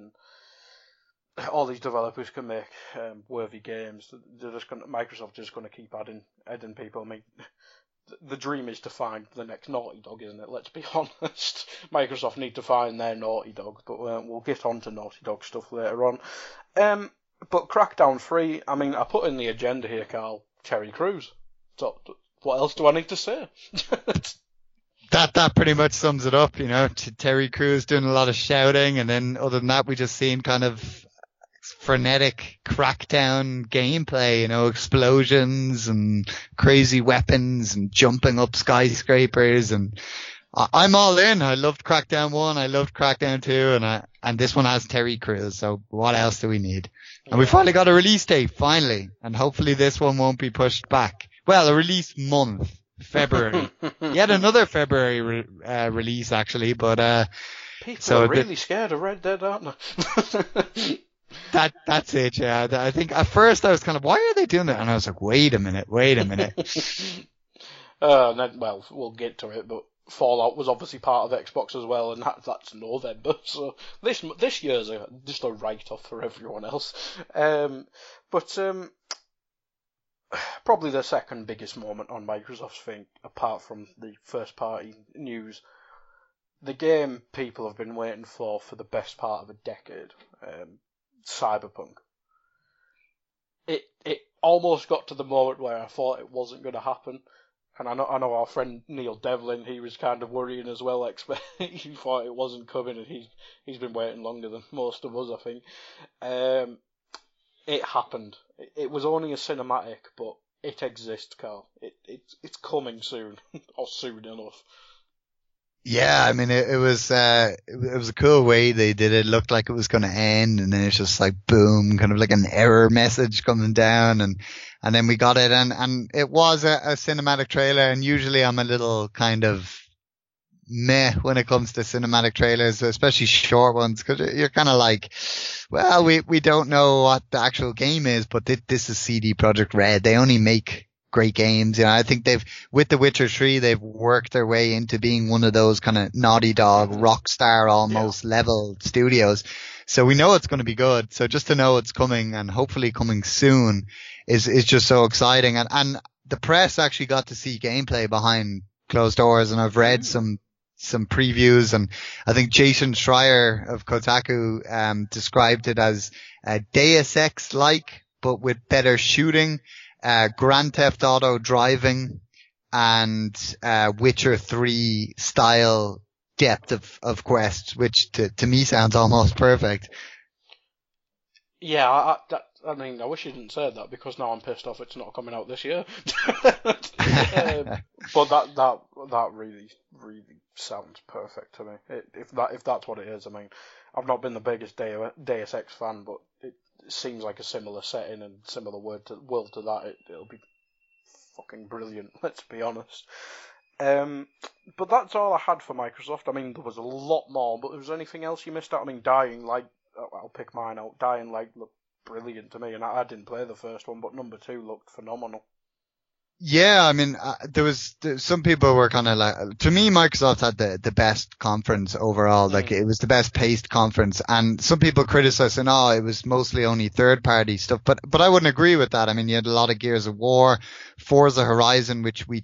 C: developers can make worthy games. Microsoft is just going to keep adding people. I mean, the dream is to find the next Naughty Dog, isn't it? Let's be honest. Microsoft need to find their Naughty Dog, but we'll get on to Naughty Dog stuff later on. But Crackdown 3, I mean, I put in the agenda here, Carl, Terry Crews. So, what else do I need to say?
D: That pretty much sums it up, you know. Terry Crews doing a lot of shouting, and then other than that, we just seen kind of frenetic Crackdown gameplay, you know, explosions and crazy weapons and jumping up skyscrapers, and I'm all in. I loved Crackdown 1, I loved Crackdown 2, and this one has Terry Crews, so what else do we need? And we finally got a release date, finally, and hopefully this one won't be pushed back. Well, a release month, February. Yet another February release, actually, but
C: people are really scared of Red Dead, aren't they?
D: That's it, yeah. I think at first I was kind of, why are they doing that? And I was like, wait a minute.
C: Well, we'll get to it, but Fallout was obviously part of Xbox as well, and that's November, so this year's just a write-off for everyone else. But probably the second biggest moment on Microsoft's thing, apart from the first-party news, the game people have been waiting for the best part of a decade, Cyberpunk. It almost got to the moment where I thought it wasn't going to happen. And I know our friend Neil Devlin, he was kind of worrying as well. He thought it wasn't coming, and he's been waiting longer than most of us, I think. It happened. It was only a cinematic, but it exists, Carl. It's coming soon, or soon enough.
D: Yeah, I mean, it was a cool way they did it. It looked like it was going to end, and then it's just like boom, kind of like an error message coming down, and then we got it, and it was a cinematic trailer. And usually I'm a little kind of meh when it comes to cinematic trailers, especially short ones, because you're kind of like, well, we don't know what the actual game is, but this is CD Projekt Red. They only make great games. You know, I think with The Witcher 3, they've worked their way into being one of those kind of Naughty Dog, Rockstar almost level studios. So we know it's going to be good. So just to know it's coming, and hopefully coming soon, is just so exciting. And the press actually got to see gameplay behind closed doors, and I've read some previews, and I think Jason Schreier of Kotaku described it as Deus Ex-like, but with better shooting, Grand Theft Auto driving, and Witcher 3 style depth of quests, which to me sounds almost perfect.
C: Yeah, I mean, I wish you didn't say that, because now I'm pissed off it's not coming out this year. But that really sounds perfect to me. If that's what it is, I mean, I've not been the biggest Deus Ex fan, but it seems like a similar setting and similar world to that. It'll be fucking brilliant, let's be honest. But that's all I had for Microsoft. I mean, there was a lot more, but was there anything else you missed out? I mean, Dying Light, I'll pick mine out. Dying Light looked brilliant to me, and I didn't play the first one, but number 2 looked phenomenal.
D: Yeah, I mean, some people were kind of like, to me, Microsoft had the best conference overall. Like, it was the best paced conference, and some people criticized saying, it was mostly only third party stuff, but I wouldn't agree with that. I mean, you had a lot of Gears of War, Forza Horizon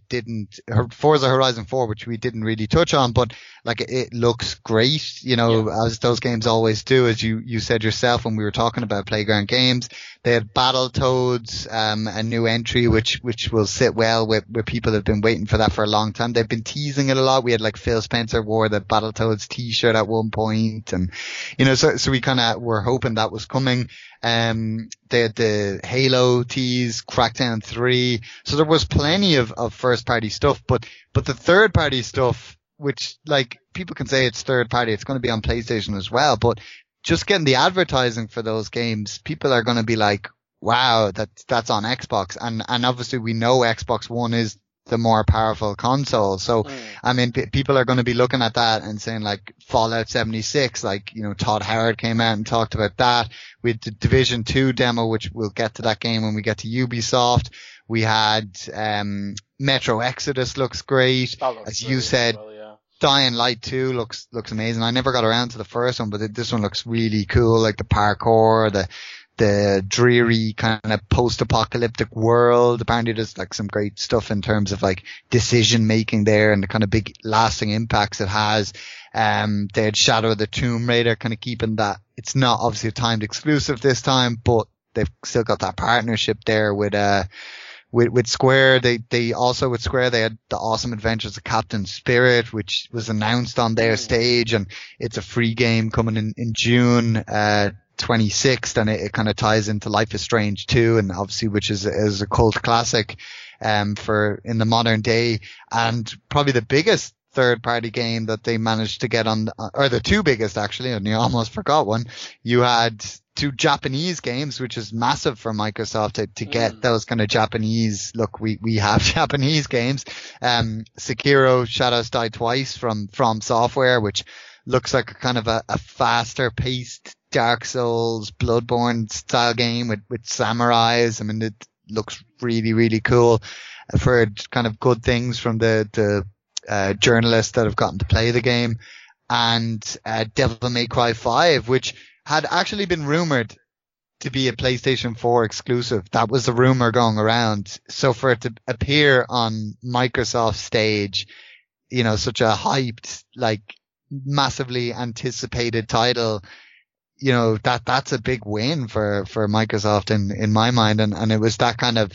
D: 4, which we didn't really touch on, but like, it looks great, you know, as those games always do, as you said yourself when we were talking about Playground Games. They had Battletoads, a new entry, which will sit well with people that have been waiting for that for a long time. They've been teasing it a lot. We had like Phil Spencer wore the Battletoads t-shirt at one point, and, you know, so we kind of were hoping that was coming. They had the Halo tease, Crackdown 3. So there was plenty of first party stuff, but the third party stuff, which, like, people can say it's third party, it's going to be on PlayStation as well, but just getting the advertising for those games, people are going to be like, wow, that's on Xbox. And obviously we know Xbox One is the more powerful console. So, I mean, people are going to be looking at that and saying like Fallout 76, like, you know, Todd Howard came out and talked about that. We had the Division 2 demo, which we'll get to that game when we get to Ubisoft. We had, Metro Exodus looks great. As you said, well, yeah. Dying Light 2 looks amazing. I never got around to the first one, but this one looks really cool. Like the parkour, the dreary kind of post-apocalyptic world. Apparently there's like some great stuff in terms of like decision making there and the kind of big lasting impacts it has. They had Shadow of the Tomb Raider, kind of keeping that. It's not obviously a timed exclusive this time, but they've still got that partnership there with Square. They also with Square, they had the Awesome Adventures of Captain Spirit, which was announced on their stage, and it's a free game coming in June, 26th, and it kind of ties into Life is Strange 2, and obviously which is a cult classic for in the modern day, and probably the biggest third party game that they managed to get on, or the two biggest actually, and you almost forgot one. You had two Japanese games, which is massive for Microsoft to get those kind of Japanese. Look, we have Japanese games. Sekiro Shadows Die Twice from Software, which looks like a kind of a faster paced Dark Souls, Bloodborne style game with samurais. I mean, it looks really, really cool. I've heard kind of good things from the journalists that have gotten to play the game. And Devil May Cry 5, which had actually been rumored to be a PlayStation 4 exclusive. That was the rumor going around. So for it to appear on Microsoft's stage, you know, such a hyped, like massively anticipated title, you know, that's a big win for Microsoft in my mind. And it was that kind of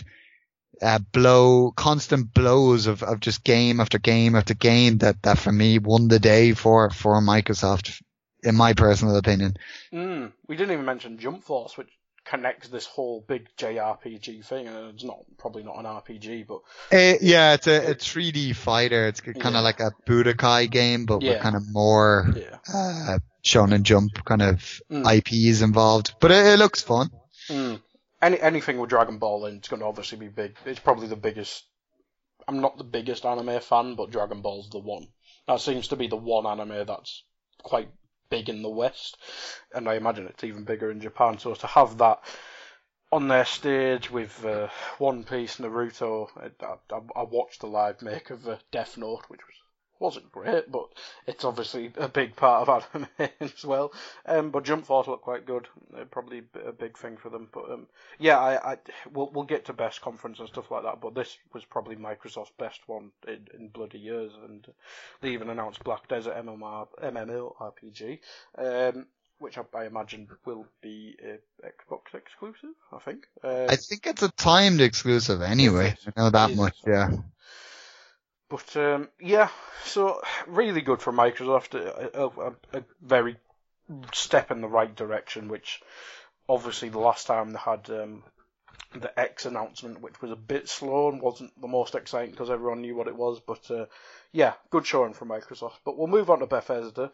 D: constant blows of just game after game after game that for me won the day for Microsoft, in my personal opinion.
C: We didn't even mention Jump Force, which connects this whole big JRPG thing, and it's probably not an RPG, but
D: yeah, it's a 3D fighter. It's kind of like a Budokai game, but with kind of more Shonen Jump kind of IPs involved. But it looks fun.
C: Anything with Dragon Ball in, it's going to obviously be big. It's probably the biggest. I'm not the biggest anime fan, but Dragon Ball's the one. That seems to be the one anime that's quite big in the West, and I imagine it's even bigger in Japan. So to have that on their stage with One Piece, Naruto, I watched the live make of Death Note, which wasn't great, but it's obviously a big part of anime as well. But Jump Force looked quite good. Probably a big thing for them. But we'll get to best conference and stuff like that. But this was probably Microsoft's best one in bloody years. And they even announced Black Desert MMORPG, which I imagine will be Xbox exclusive. I think.
D: I think it's a timed exclusive anyway. I know that much. Yeah.
C: But, so really good for Microsoft, a very step in the right direction, which obviously the last time they had the X announcement, which was a bit slow and wasn't the most exciting because everyone knew what it was, but good showing from Microsoft. But we'll move on to Bethesda.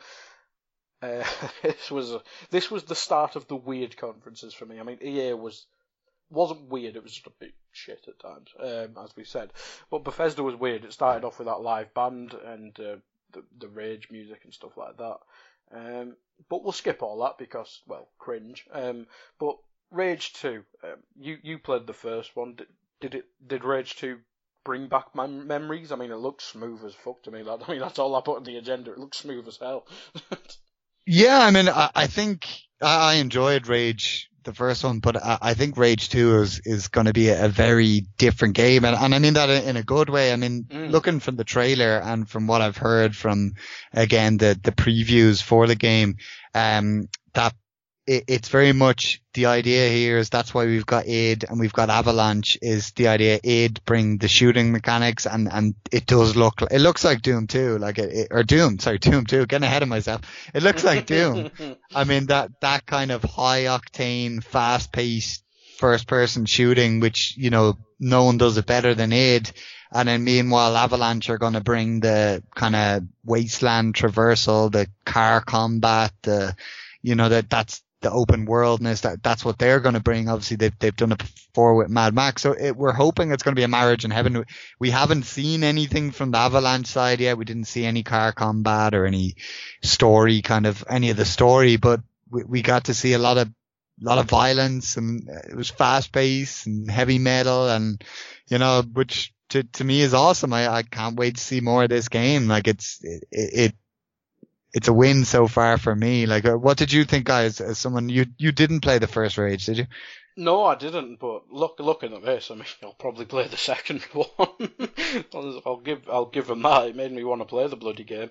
C: This was the start of the weird conferences for me. I mean, EA wasn't weird, it was just a bit shit at times, as we said. But Bethesda was weird. It started off with that live band and the Rage music and stuff like that. But we'll skip all that because, well, cringe. But Rage 2, you played the first one. Did Rage 2 bring back my memories? I mean, it looks smooth as fuck to me. I mean, that's all I put on the agenda. It looks smooth as hell.
D: Yeah, I mean, I think I enjoyed Rage, the first one, but I think Rage 2 is going to be a very different game. And I mean that in a good way. I mean, looking from the trailer and from what I've heard from, again, the previews for the game, that it's very much the idea here is that's why we've got id and we've got Avalanche, is the idea id bring the shooting mechanics, and it looks like Doom 2, Doom 2, getting ahead of myself. It looks like Doom. I mean, that kind of high octane, fast paced first person shooting, which, you know, no one does it better than id. And then meanwhile, Avalanche are going to bring the kind of wasteland traversal, the car combat, that's the open worldness, that's what they're going to bring. Obviously they've done it before with Mad Max, so we're hoping it's going to be a marriage in heaven. We haven't seen anything from the Avalanche side yet. We didn't see any car combat or any story, any of the story, but we got to see a lot of violence, and it was fast paced and heavy metal, and which to me is awesome. I can't wait to see more of this game. Like it's a win so far for me. Like, what did you think, guys? As someone, you didn't play the first Rage, did you?
C: No, I didn't. But looking at this, I mean, I'll probably play the second one. I'll give them that. It made me want to play the bloody game.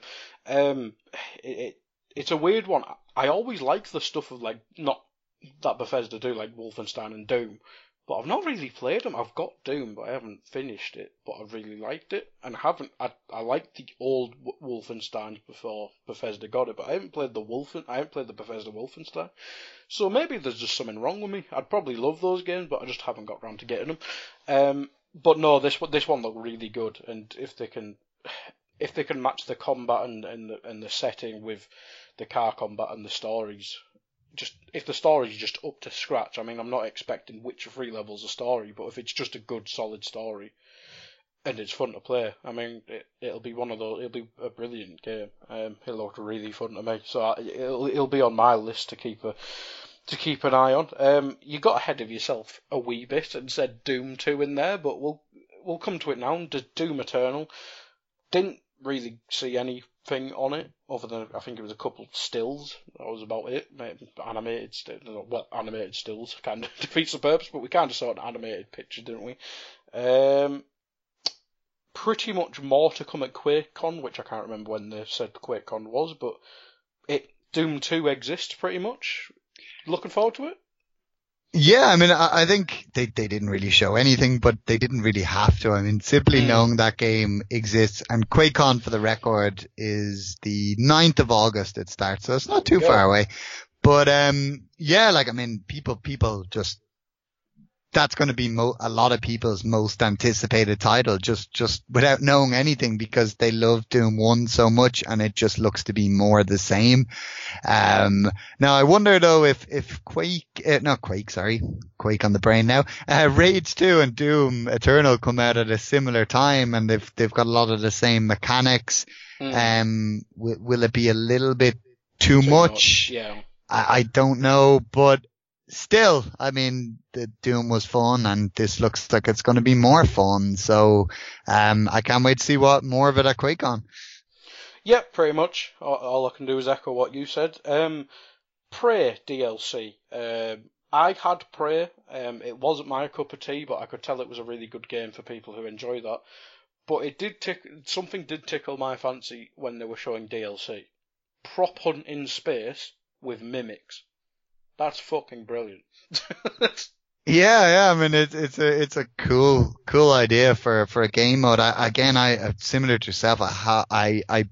C: It's a weird one. I always like the stuff of not that Bethesda do, like Wolfenstein and Doom. But I've not really played them. I've got Doom, but I haven't finished it. But I've really liked it, and I liked the old Wolfenstein before Bethesda got it. But I haven't played the Bethesda Wolfenstein. So maybe there's just something wrong with me. I'd probably love those games, but I just haven't got around to getting them. But no, this one looked really good, and if they can match the combat and the setting with the car combat and the stories. If the story's just up to scratch, I mean, I'm not expecting Witcher 3 levels of story, but if it's just a good, solid story, and it's fun to play, I mean, it'll be it'll be a brilliant game. It'll look really fun to me, so it'll be on my list to keep an eye on. You got ahead of yourself a wee bit and said Doom 2 in there, but we'll come to it now. Doom Eternal, didn't really see anything on it other than I think it was a couple stills. That was about it. Animated stills kind of defeats the purpose, but we kind of saw an animated picture, didn't we? Pretty much more to come at QuakeCon, which I can't remember when they said QuakeCon was, but Doom 2 exists pretty much. Looking forward to it.
D: Yeah, I mean, I think they didn't really show anything, but they didn't really have to. I mean, simply knowing that game exists, and QuakeCon, for the record, is the 9th of August it starts, so it's not too far away. But, people just, that's going to be a lot of people's most anticipated title, just without knowing anything, because they love Doom 1 so much, and it just looks to be more the same. Now I wonder though if Quake on the brain now, Rage 2 and Doom Eternal come out at a similar time, and they've got a lot of the same mechanics. Will it be a little bit too much?
C: Yeah.
D: I don't know, but still, I mean, the Doom was fun, and this looks like it's going to be more fun. So, I can't wait to see what more of it at QuakeCon.
C: Yeah, pretty much. All I can do is echo what you said. Prey DLC. I had Prey. It wasn't my cup of tea, but I could tell it was a really good game for people who enjoy that. But something did tickle my fancy when they were showing DLC. Prop hunt in space with mimics. That's fucking brilliant.
D: Yeah. I mean, it's a cool idea for a game mode. I similar to yourself. I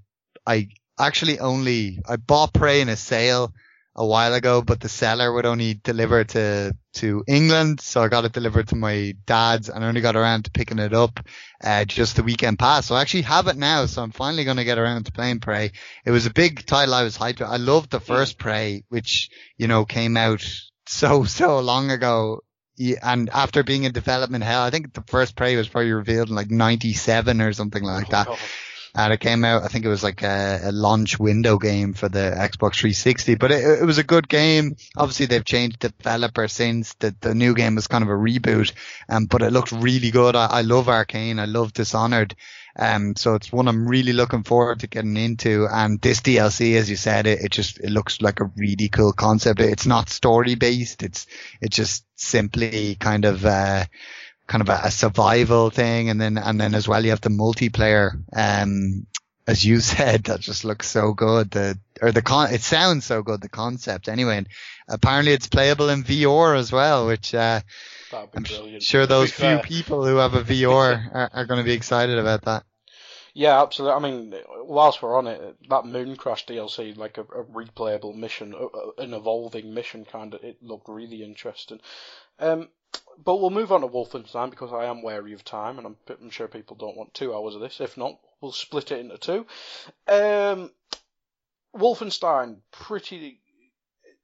D: bought Prey in a sale a while ago, but the seller would only deliver to England, so I got it delivered to my dad's, and I only got around to picking it up just the weekend pass. So I actually have it now, so I'm finally going to get around to playing Prey. It was a big title I was hyped. I loved the first Prey, which came out so long ago. And after being in development hell, I think the first Prey was probably revealed in like 97 or something like that. God. And it came out, I think it was like a launch window game for the Xbox 360, but it was a good game. Obviously they've changed developer since. The new game was kind of a reboot, but it looked really good. I love Arcane. I love Dishonored. So it's one I'm really looking forward to getting into. And this DLC, as you said, it looks like a really cool concept. It's not story based. It's just simply kind of a survival thing, and then as well you have the multiplayer, as you said, that just looks so good. It sounds so good, the concept anyway, and apparently it's playable in VR as well, which I'm
C: brilliant.
D: Sure those few people who have a VR are going to be excited about that.
C: Yeah, absolutely. I mean, whilst we're on it, that Mooncrash DLC, like a replayable mission, an evolving mission it looked really interesting. But we'll move on to Wolfenstein, because I am wary of time, and I'm sure people don't want 2 hours of this. If not, we'll split it into two. Wolfenstein,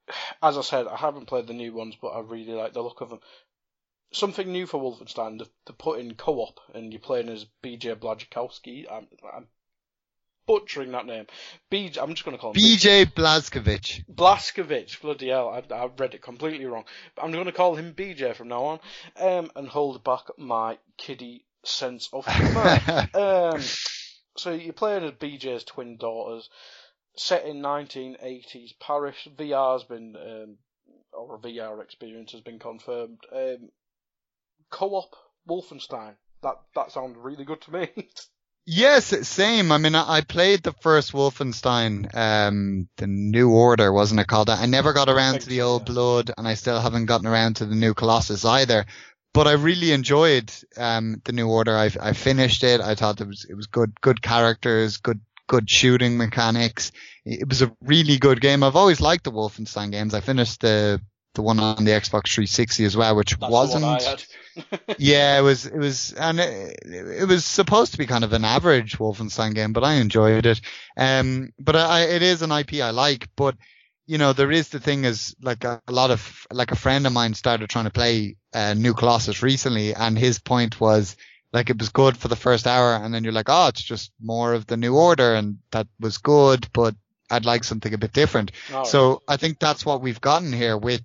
C: as I said, I haven't played the new ones, but I really like the look of them. Something new for Wolfenstein, they put in co-op, and you're playing as BJ Blazkowski. I'm butchering that name. I'm just going to call him
D: BJ Blazkowicz.
C: Blazkowicz, bloody hell, I read it completely wrong. But I'm going to call him BJ from now on, and hold back my kiddie sense of humour. So you're playing as BJ's twin daughters, set in 1980s Paris. VR's been, or a VR experience has been confirmed. Co-op Wolfenstein. That sounds really good to me.
D: Yes, same. I mean, I played the first Wolfenstein, the New Order, wasn't it called that? I never got around to the Old Blood, and I still haven't gotten around to the New Colossus either. But I really enjoyed the New Order. I finished it. I thought it was good characters, good shooting mechanics. It was a really good game. I've always liked the Wolfenstein games. I finished the one on the Xbox 360 as well, which wasn't.
C: The one I had.
D: Yeah, it was, and it was supposed to be kind of an average Wolfenstein game, but I enjoyed it. But it is an IP I like, but you know, there is the thing is like a friend of mine started trying to play New Colossus recently, and his point was like it was good for the first hour, and then you're like, oh, it's just more of the New Order, and that was good, but I'd like something a bit different. Oh, so I think that's what we've gotten here with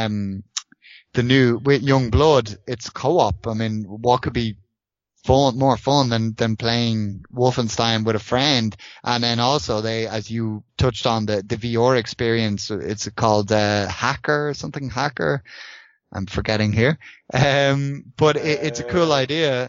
D: with Young Blood. It's co-op. I mean, what could be more fun than playing Wolfenstein with a friend? And then also as you touched on the VR experience, it's called Hacker. I'm forgetting here. But it's a cool idea.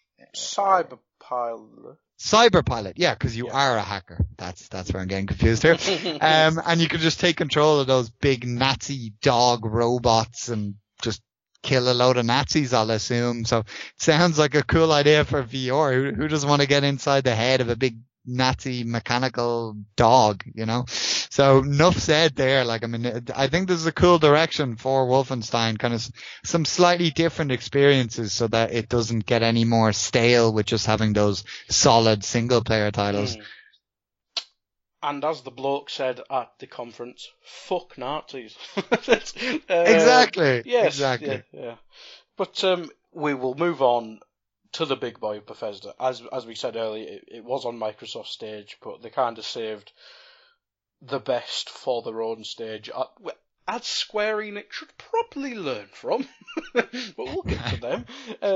D: Cyberpilot, yeah, because you are a hacker. That's where I'm getting confused here. And you can just take control of those big Nazi dog robots and just kill a load of Nazis, I'll assume. So it sounds like a cool idea for VR. Who doesn't want to get inside the head of a big Nazi mechanical dog, you know? So enough said there. Like, I mean, I think this is a cool direction for Wolfenstein, kind of some slightly different experiences so that it doesn't get any more stale with just having those solid single player titles.
C: And as the bloke said at the conference, fuck Nazis.
D: Exactly.
C: Yes,
D: exactly.
C: Yeah. But we will move on to the big boy of Bethesda. As we said earlier, it was on Microsoft stage, but they kind of saved the best for their own stage. As Square Enix should probably learn from. But we'll get to them.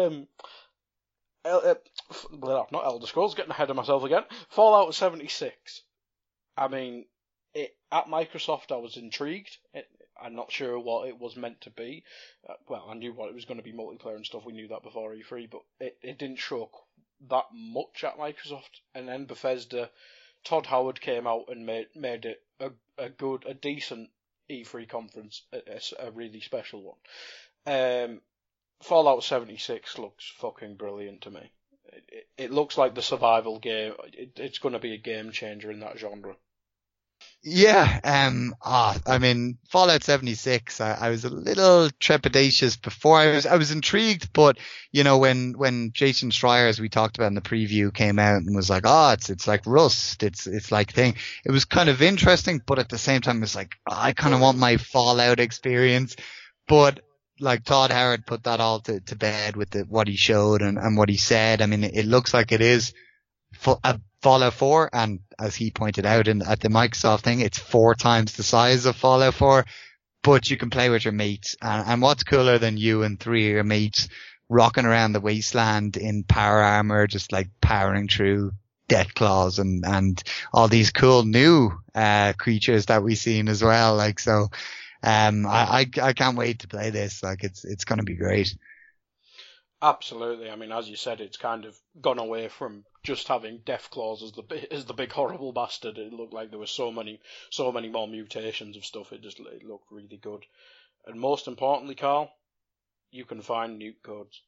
C: Not Elder Scrolls, getting ahead of myself again. Fallout 76. I mean, at Microsoft, I was intrigued. I'm not sure what it was meant to be. I knew what it was going to be, multiplayer and stuff. We knew that before E3, but it didn't show that much at Microsoft. And then Bethesda, Todd Howard came out and made it a decent E3 conference, a really special one. Fallout 76 looks fucking brilliant to me. It looks like the survival game. It's going to be a game changer in that genre.
D: Yeah, I mean, Fallout 76, I was a little trepidatious before. I was intrigued, but, you know, when Jason Schreier, as we talked about in the preview, came out and was like, it's like Rust, it's like thing. It was kind of interesting, but at the same time, it's like, I kind of want my Fallout experience. But, like, Todd Howard put that all to bed with what he showed and what he said. I mean, it looks like it is Fallout 4, and as he pointed out at the Microsoft thing, it's 4 times the size of Fallout 4, but you can play with your mates. And what's cooler than you and 3 of your mates rocking around the wasteland in power armor, just like powering through Deathclaws and all these cool new creatures that we've seen as well. Like, so I can't wait to play this. Like, it's going to be great.
C: Absolutely. I mean, as you said, it's kind of gone away from just having Deathclaws as the big horrible bastard. It looked like there were so many more mutations of stuff. It looked really good. And most importantly, Carl, you can find nuke codes.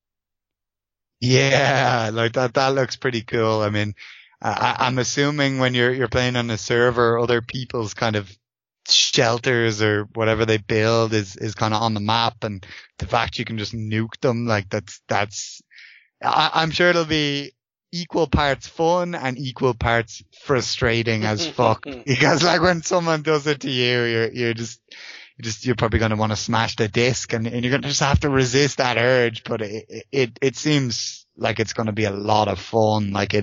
D: Yeah, like that looks pretty cool. I mean, I'm assuming when you're playing on a server, other people's kind of shelters or whatever they build is kind of on the map, and the fact you can just nuke them, like that's I'm sure it'll be, equal parts fun and equal parts frustrating as fuck. Because like when someone does it to you, you're probably going to want to smash the disc and you're going to just have to resist that urge. But it seems like it's going to be a lot of fun. Like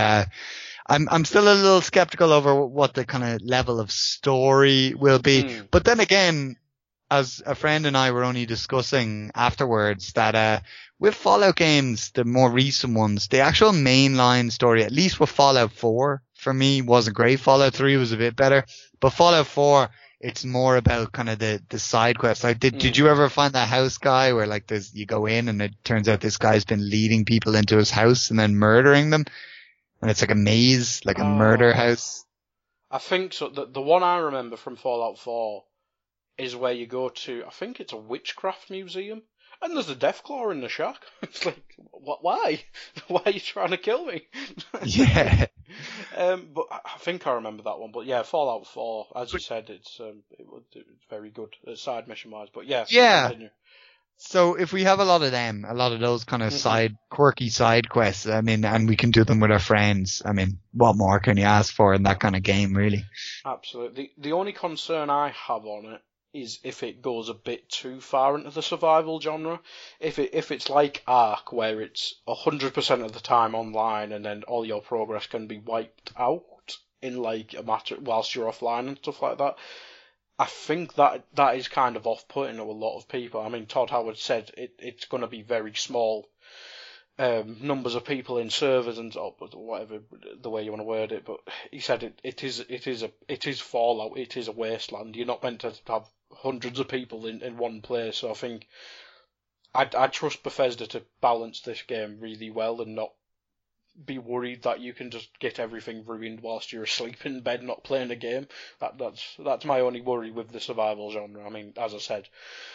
D: I'm still a little skeptical over what the kind of level of story will be. But then again, as a friend and I were only discussing afterwards that, with Fallout games, the more recent ones, the actual mainline story, at least with Fallout 4, for me, wasn't great. Fallout 3 was a bit better. But Fallout 4, it's more about kind of the side quests. Like, did you ever find that house guy where like you go in and it turns out this guy's been leading people into his house and then murdering them? And it's like a maze, like a murder house.
C: I think so. The one I remember from Fallout 4 is where you go to, I think it's a witchcraft museum, and there's a Deathclaw in the shack. It's like, why? Why are you trying to kill me?
D: Yeah.
C: But I think I remember that one. But yeah, Fallout 4, as you said, it's very good side mission wise. But yeah. Continue.
D: So if we have a lot of those kind of quirky side quests, I mean, and we can do them with our friends, I mean, what more can you ask for in that kind of game, really? Absolutely.
C: The only concern I have on it is if it goes a bit too far into the survival genre. If it's like Ark, where it's 100% of the time online and then all your progress can be wiped out in like a matter whilst you're offline and stuff like that, I think that is kind of off-putting to a lot of people. I mean, Todd Howard said it's going to be very small numbers of people in servers and whatever the way you want to word it. But he said it is Fallout. It is a wasteland. You're not meant to have hundreds of people in one place. So I think I trust Bethesda to balance this game really well and not be worried that you can just get everything ruined whilst you're asleep in bed not playing a game. That's my only worry with the survival genre. I mean, as I said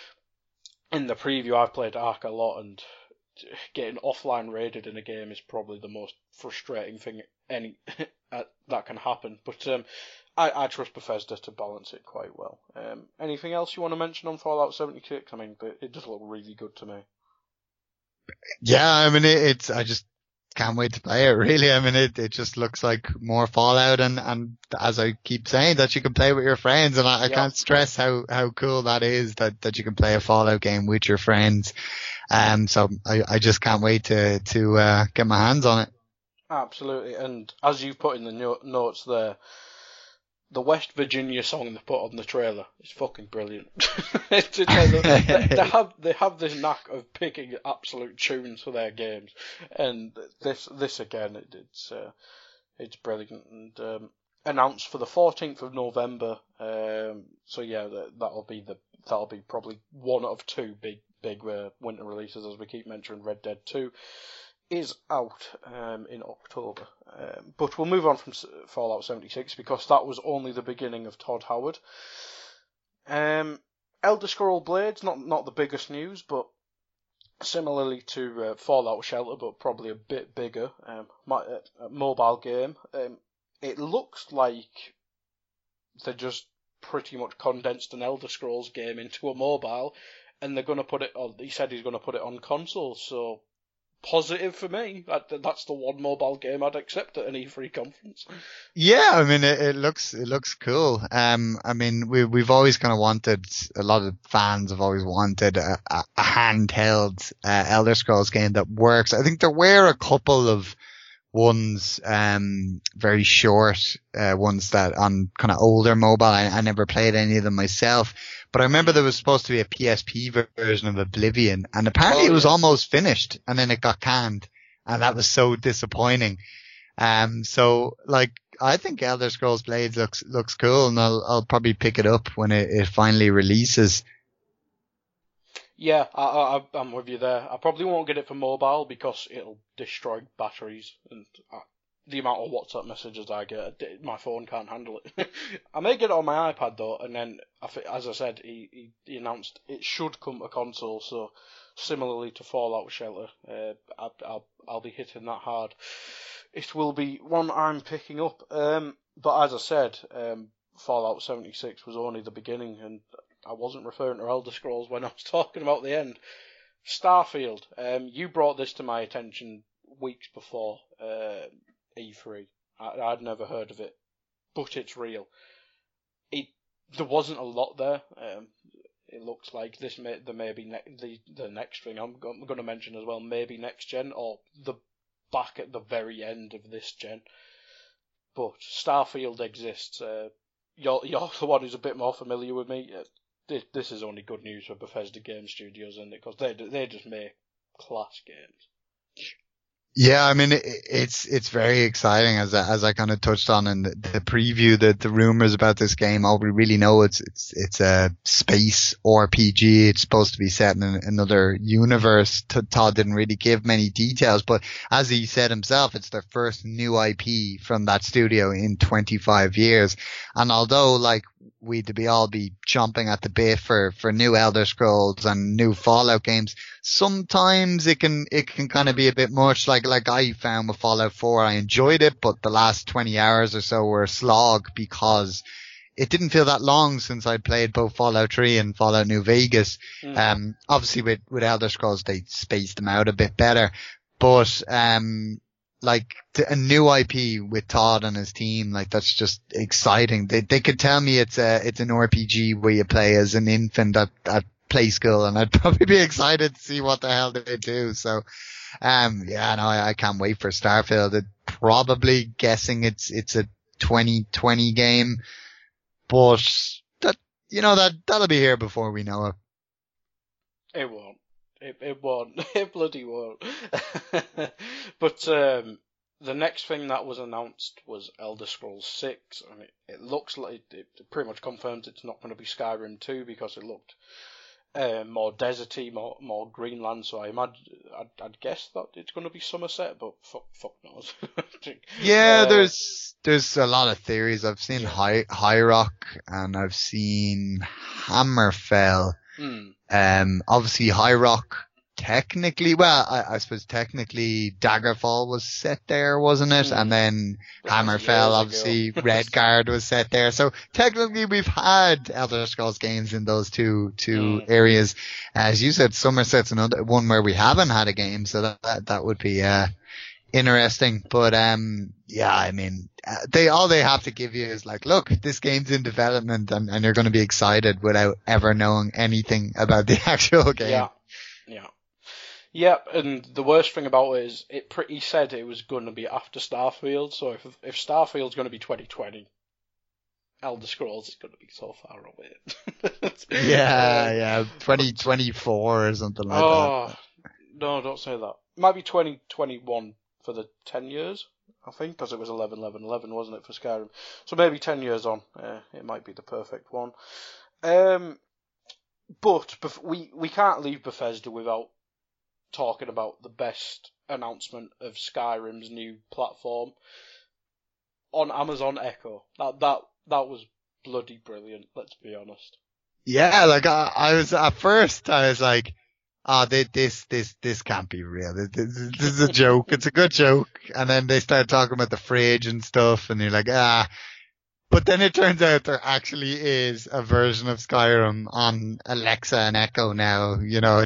C: in the preview, I've played Ark a lot, and getting offline raided in a game is probably the most frustrating thing that can happen. But I trust Bethesda to balance it quite well. Anything else you want to mention on Fallout 76? I mean, it does look really good to me.
D: Yeah, I mean, I just can't wait to play it, really. I mean, it just looks like more Fallout, and as I keep saying, that you can play with your friends, and I can't stress how cool that is, that you can play a Fallout game with your friends. So I just can't wait to get my hands on it.
C: Absolutely, and as you put in the notes there, the West Virginia song they put on the trailer is fucking brilliant. They have this knack of picking absolute tunes for their games, and this again, it's brilliant, and announced for the 14th of November. So yeah, that'll be probably one of two big winter releases, as we keep mentioning. Red Dead 2 is out in October. But we'll move on from Fallout 76 because that was only the beginning of Todd Howard. Elder Scrolls Blades, not the biggest news, but similarly to Fallout Shelter, but probably a bit bigger, mobile game. It looks like they just pretty much condensed an Elder Scrolls game into a mobile, and they're going to put it on. He said he's going to put it on console, so positive for me. That's the one mobile game I'd accept at an E3 conference.
D: Yeah, I mean, it looks cool. I mean, we've always kind of wanted, a lot of fans have always wanted a handheld Elder Scrolls game that works. I think there were a couple of ones, very short ones that on kind of older mobile. I never played any of them myself, but I remember there was supposed to be a PSP version of Oblivion, and apparently it was almost finished, and then it got canned, and that was so disappointing. So like, I think Elder Scrolls Blades looks cool, and I'll probably pick it up when it finally releases.
C: Yeah, I'm with you there. I probably won't get it for mobile because it'll destroy batteries, and the amount of WhatsApp messages I get, my phone can't handle it. I may get it on my iPad though, and then, as I said, he announced it should come to console, so similarly to Fallout Shelter, I'll be hitting that hard. It will be one I'm picking up, but as I said, Fallout 76 was only the beginning, and I wasn't referring to Elder Scrolls when I was talking about the end. Starfield, you brought this to my attention weeks before E3. I'd never heard of it, but it's real. There wasn't a lot there. It looks like there may be the next thing I'm going to mention as well, maybe next gen or the back at the very end of this gen. But Starfield exists. You're the one who's a bit more familiar with me. This is only good news for Bethesda Game Studios, isn't it? Because they just make class games.
D: Yeah, I mean, it's very exciting as I kind of touched on in the preview, the rumors about this game. All we really know it's a space RPG. It's supposed to be set in another universe. Todd didn't really give many details, but as he said himself, it's their first new IP from that studio in 25 years. And although we'd all be chomping at the bit for new Elder Scrolls and new Fallout games, sometimes it can kind of be a bit much. Like I found with Fallout 4, I enjoyed it, but the last 20 hours or so were a slog because it didn't feel that long since I'd played both Fallout 3 and Fallout New Vegas. Obviously with Elder Scrolls, they spaced them out a bit better, but a new IP with Todd and his team, that's just exciting. They could tell me it's an RPG where you play as an infant at play school, and I'd probably be excited to see what the hell they do. So, I can't wait for Starfield. Probably guessing it's a 2020 game, but that'll be here before we know it.
C: It won't. It won't. It bloody won't. But the next thing that was announced was Elder Scrolls 6, and it looks like it pretty much confirms it's not going to be Skyrim 2 because it looked more deserty, more Greenland. So I'd guess that it's going to be Somerset, but fuck knows.
D: Yeah, there's a lot of theories. I've seen High Rock and I've seen Hammerfell. Obviously High Rock technically, I suppose technically Daggerfall was set there, wasn't it? And then Hammerfell, obviously Redguard was set there. So technically we've had Elder Scrolls games in those two areas. As you said, Somerset's another one where we haven't had a game, so that would be interesting. But I mean, all they have to give you is look, this game's in development, and you're going to be excited without ever knowing anything about the actual game.
C: Yeah, and the worst thing about it is he said it was going to be after Starfield, so if Starfield's going to be 2020, Elder Scrolls is going to be so far away.
D: Yeah, 2024 or something like that.
C: No, don't say that. It might be 2021 for the 10 years, I think, because it was 11-11-11, wasn't it, for Skyrim? So maybe 10 years on, it might be the perfect one. But we can't leave Bethesda without talking about the best announcement of Skyrim's new platform on Amazon Echo. That was bloody brilliant, let's be honest.
D: Yeah, I was at first I was like, this can't be real. This is a joke. It's a good joke. And then they start talking about the fridge and stuff, and you're like, But then it turns out there actually is a version of Skyrim on Alexa and Echo now.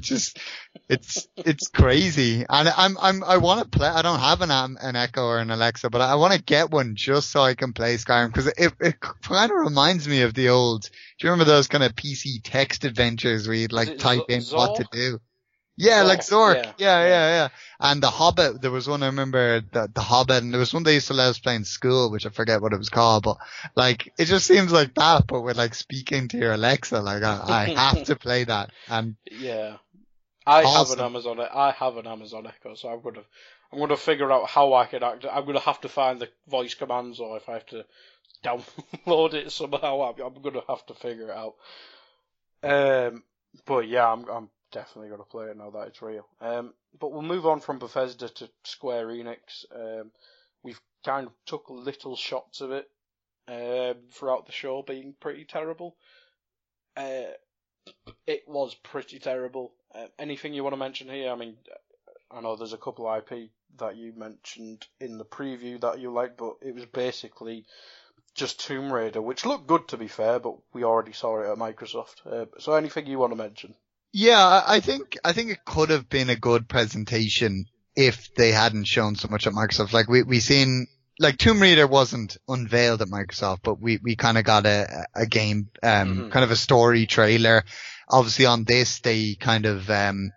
D: It's crazy. And I want to play. I don't have an Echo or an Alexa, but I want to get one just so I can play Skyrim, because it kind of reminds me of the old. Do you remember those kind of PC text adventures where you'd type in Zork? What to do? Yeah, Zork. Like Zork. Yeah. And The Hobbit, there was one, I remember, the Hobbit, and there was one they used to let us play in school, which I forget what it was called, but it just seems like that, but with speaking to your Alexa, I have to play that. And
C: yeah. I have an Amazon Echo, so I'm gonna figure out how I can act. I'm gonna have to find the voice commands, or if I have to download it somehow, I'm gonna have to figure it out. But yeah, I'm definitely gonna play it now that it's real. But we'll move on from Bethesda to Square Enix. We've kind of took little shots of it throughout the show being pretty terrible. It was pretty terrible. Anything you want to mention here? I mean, I know there's a couple IP that you mentioned in the preview that you liked, but it was basically just Tomb Raider, which looked good to be fair, but we already saw it at Microsoft. So anything you want to mention?
D: Yeah, I think it could have been a good presentation if they hadn't shown so much at Microsoft. Like we seen, like Tomb Raider wasn't unveiled at Microsoft, but we kind of got a game, kind of a story trailer. Obviously on this, they kind of,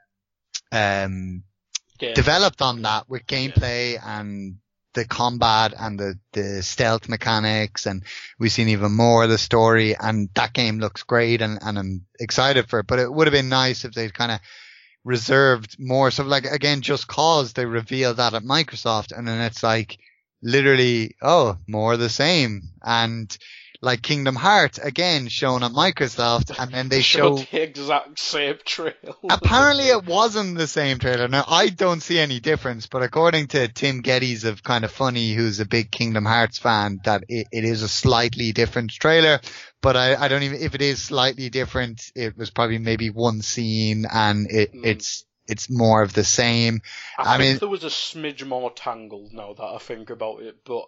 D: developed on that with gameplay and the combat and the stealth mechanics, and we've seen even more of the story, and that game looks great, and I'm excited for it. But it would have been nice if they'd kind of reserved more. So like, again, Just Cause, they revealed that at Microsoft, and then it's like literally, oh, more of the same. And like Kingdom Hearts, again, shown at Microsoft, and then they show
C: the exact same trailer.
D: Apparently it wasn't the same trailer. Now, I don't see any difference, but according to Tim Geddes of Kind of Funny, who's a big Kingdom Hearts fan, that it is a slightly different trailer. But I don't even, if it is slightly different, it was probably maybe one scene, and it's more of the same.
C: I mean, there was a smidge more tangled now that I think about it, but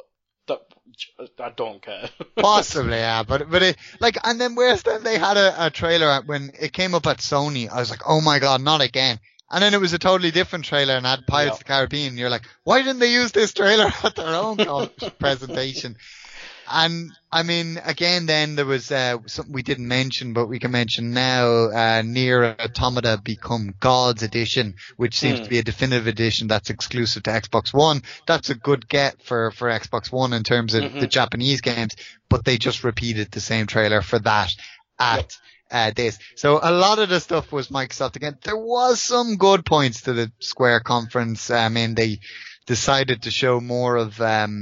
C: I don't care.
D: Possibly, yeah, but it, like, and then whereas then they had a trailer when it came up at Sony, I was like, oh my god, not again. And then it was a totally different trailer and had Pirates of the Caribbean, and you're like, why didn't they use this trailer at their own presentation? And I mean, again, then there was something we didn't mention, but we can mention now, Nier Automata Become Gods edition, which seems to be a definitive edition that's exclusive to Xbox One. That's a good get for Xbox One in terms of the Japanese games, but they just repeated the same trailer for that at this. So a lot of the stuff was Microsoft again. There was some good points to the Square conference. I mean, they decided to show more of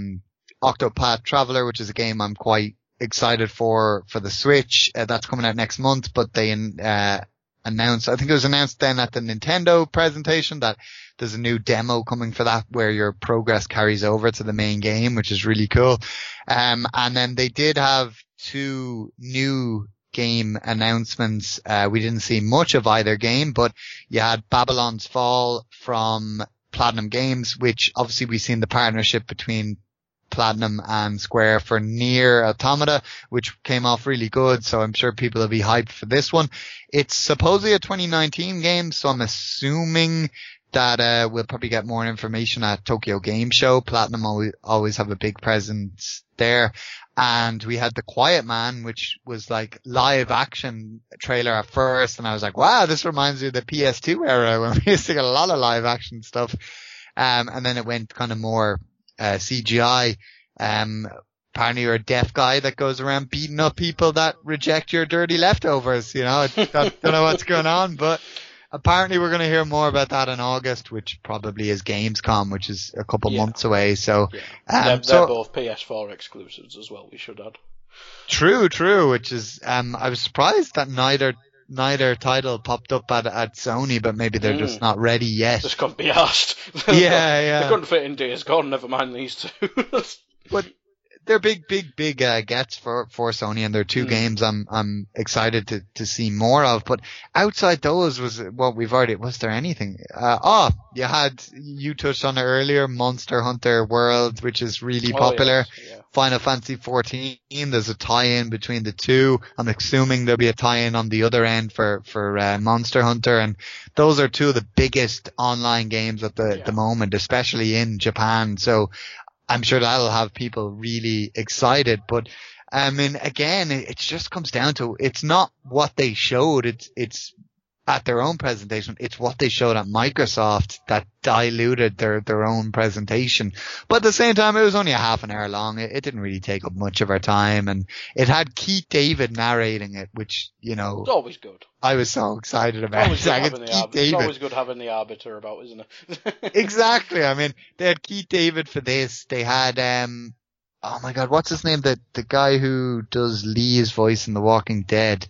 D: Octopath Traveler, which is a game I'm quite excited for the Switch. That's coming out next month, but they announced, I think it was announced then at the Nintendo presentation, that there's a new demo coming for that where your progress carries over to the main game, which is really cool. And then they did have 2 new game announcements. We didn't see much of either game, but you had Babylon's Fall from Platinum Games, which obviously we've seen the partnership between Platinum and Square for Nier Automata, which came off really good, so I'm sure people will be hyped for this one. It's supposedly a 2019 game, so I'm assuming that we'll probably get more information at Tokyo Game Show. Platinum always have a big presence there. And we had The Quiet Man, which was like live action trailer at first, and I was like, wow, this reminds me of the PS2 era when we used to get a lot of live action stuff. And then it went kind of more CGI. Apparently you're a deaf guy that goes around beating up people that reject your dirty leftovers, you know. I don't know what's going on, but apparently we're going to hear more about that in August, which probably is Gamescom, which is a couple months away. So,
C: they're both PS4 exclusives as well, we should add.
D: True, which is, I was surprised that neither title popped up at Sony, but maybe they're just not ready yet.
C: Just couldn't be asked.
D: Yeah.
C: They couldn't fit in Days Gone, never mind these 2.
D: But they're big gets for Sony, and they're 2 games I'm excited to see more of. But outside those was what we've already, was there anything? You touched on it earlier, Monster Hunter World, which is really popular. Yes, yeah. Final Fantasy 14, there's a tie-in between the 2. I'm assuming there'll be a tie-in on the other end for Monster Hunter, and those are 2 of the biggest online games at the moment, especially in Japan. So I'm sure that'll have people really excited. But I mean, again, it just comes down to, it's not what they showed. It's at their own presentation. It's what they showed at Microsoft that diluted their own presentation. But at the same time, it was only a half an hour long. It didn't really take up much of our time, and it had Keith David narrating it, which, you know,
C: it's always good.
D: I was so excited about it.
C: It's always good having the arbiter about, isn't it?
D: Exactly. I mean, they had Keith David for this. They had oh my god, what's his name? The guy who does Lee's voice in The Walking Dead.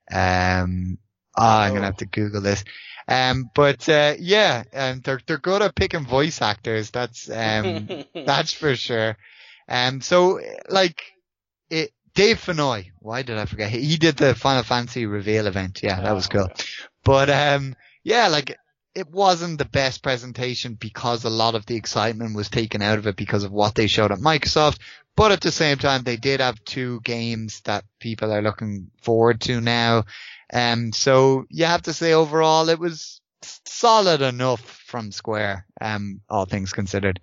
D: I'm gonna have to Google this. But they're good at picking voice actors. That's that's for sure. So like Dave Fennoy, why did I forget? He did the Final Fantasy reveal event. Yeah, that was cool. Yeah. But like it wasn't the best presentation because a lot of the excitement was taken out of it because of what they showed at Microsoft. But at the same time, they did have 2 games that people are looking forward to now. So you have to say overall it was solid enough from Square, all things considered.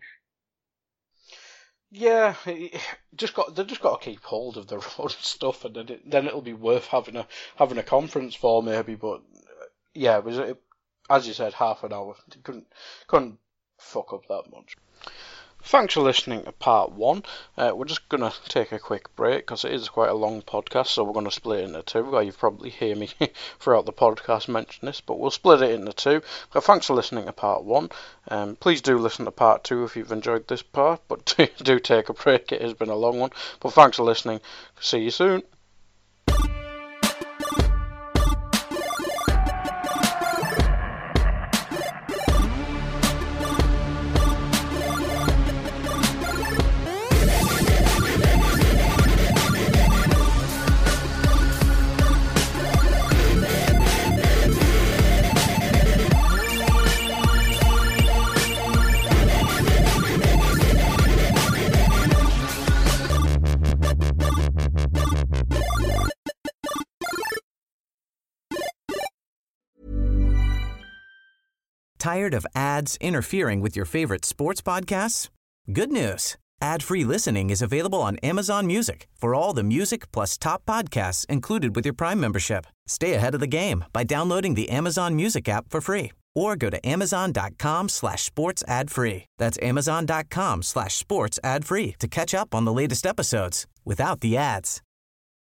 C: Yeah, they just got to keep hold of their own stuff, and then it'll be worth having a conference for maybe. But yeah, it was as you said, half an hour. You couldn't fuck up that much. Thanks for listening to part 1. We're just going to take a quick break because it is quite a long podcast, so we're going to split it into 2. You probably hear me throughout the podcast mention this, but we'll split it into 2. But thanks for listening to part 1. Please do listen to part 2 if you've enjoyed this part, but do take a break. It has been a long one. But thanks for listening. See you soon.
B: Tired of ads interfering with your favorite sports podcasts? Good news. Ad-free listening is available on Amazon Music for all the music plus top podcasts included with your Prime membership. Stay ahead of the game by downloading the Amazon Music app for free or go to amazon.com/sports ad free. That's amazon.com/sports ad free to catch up on the latest episodes without the ads.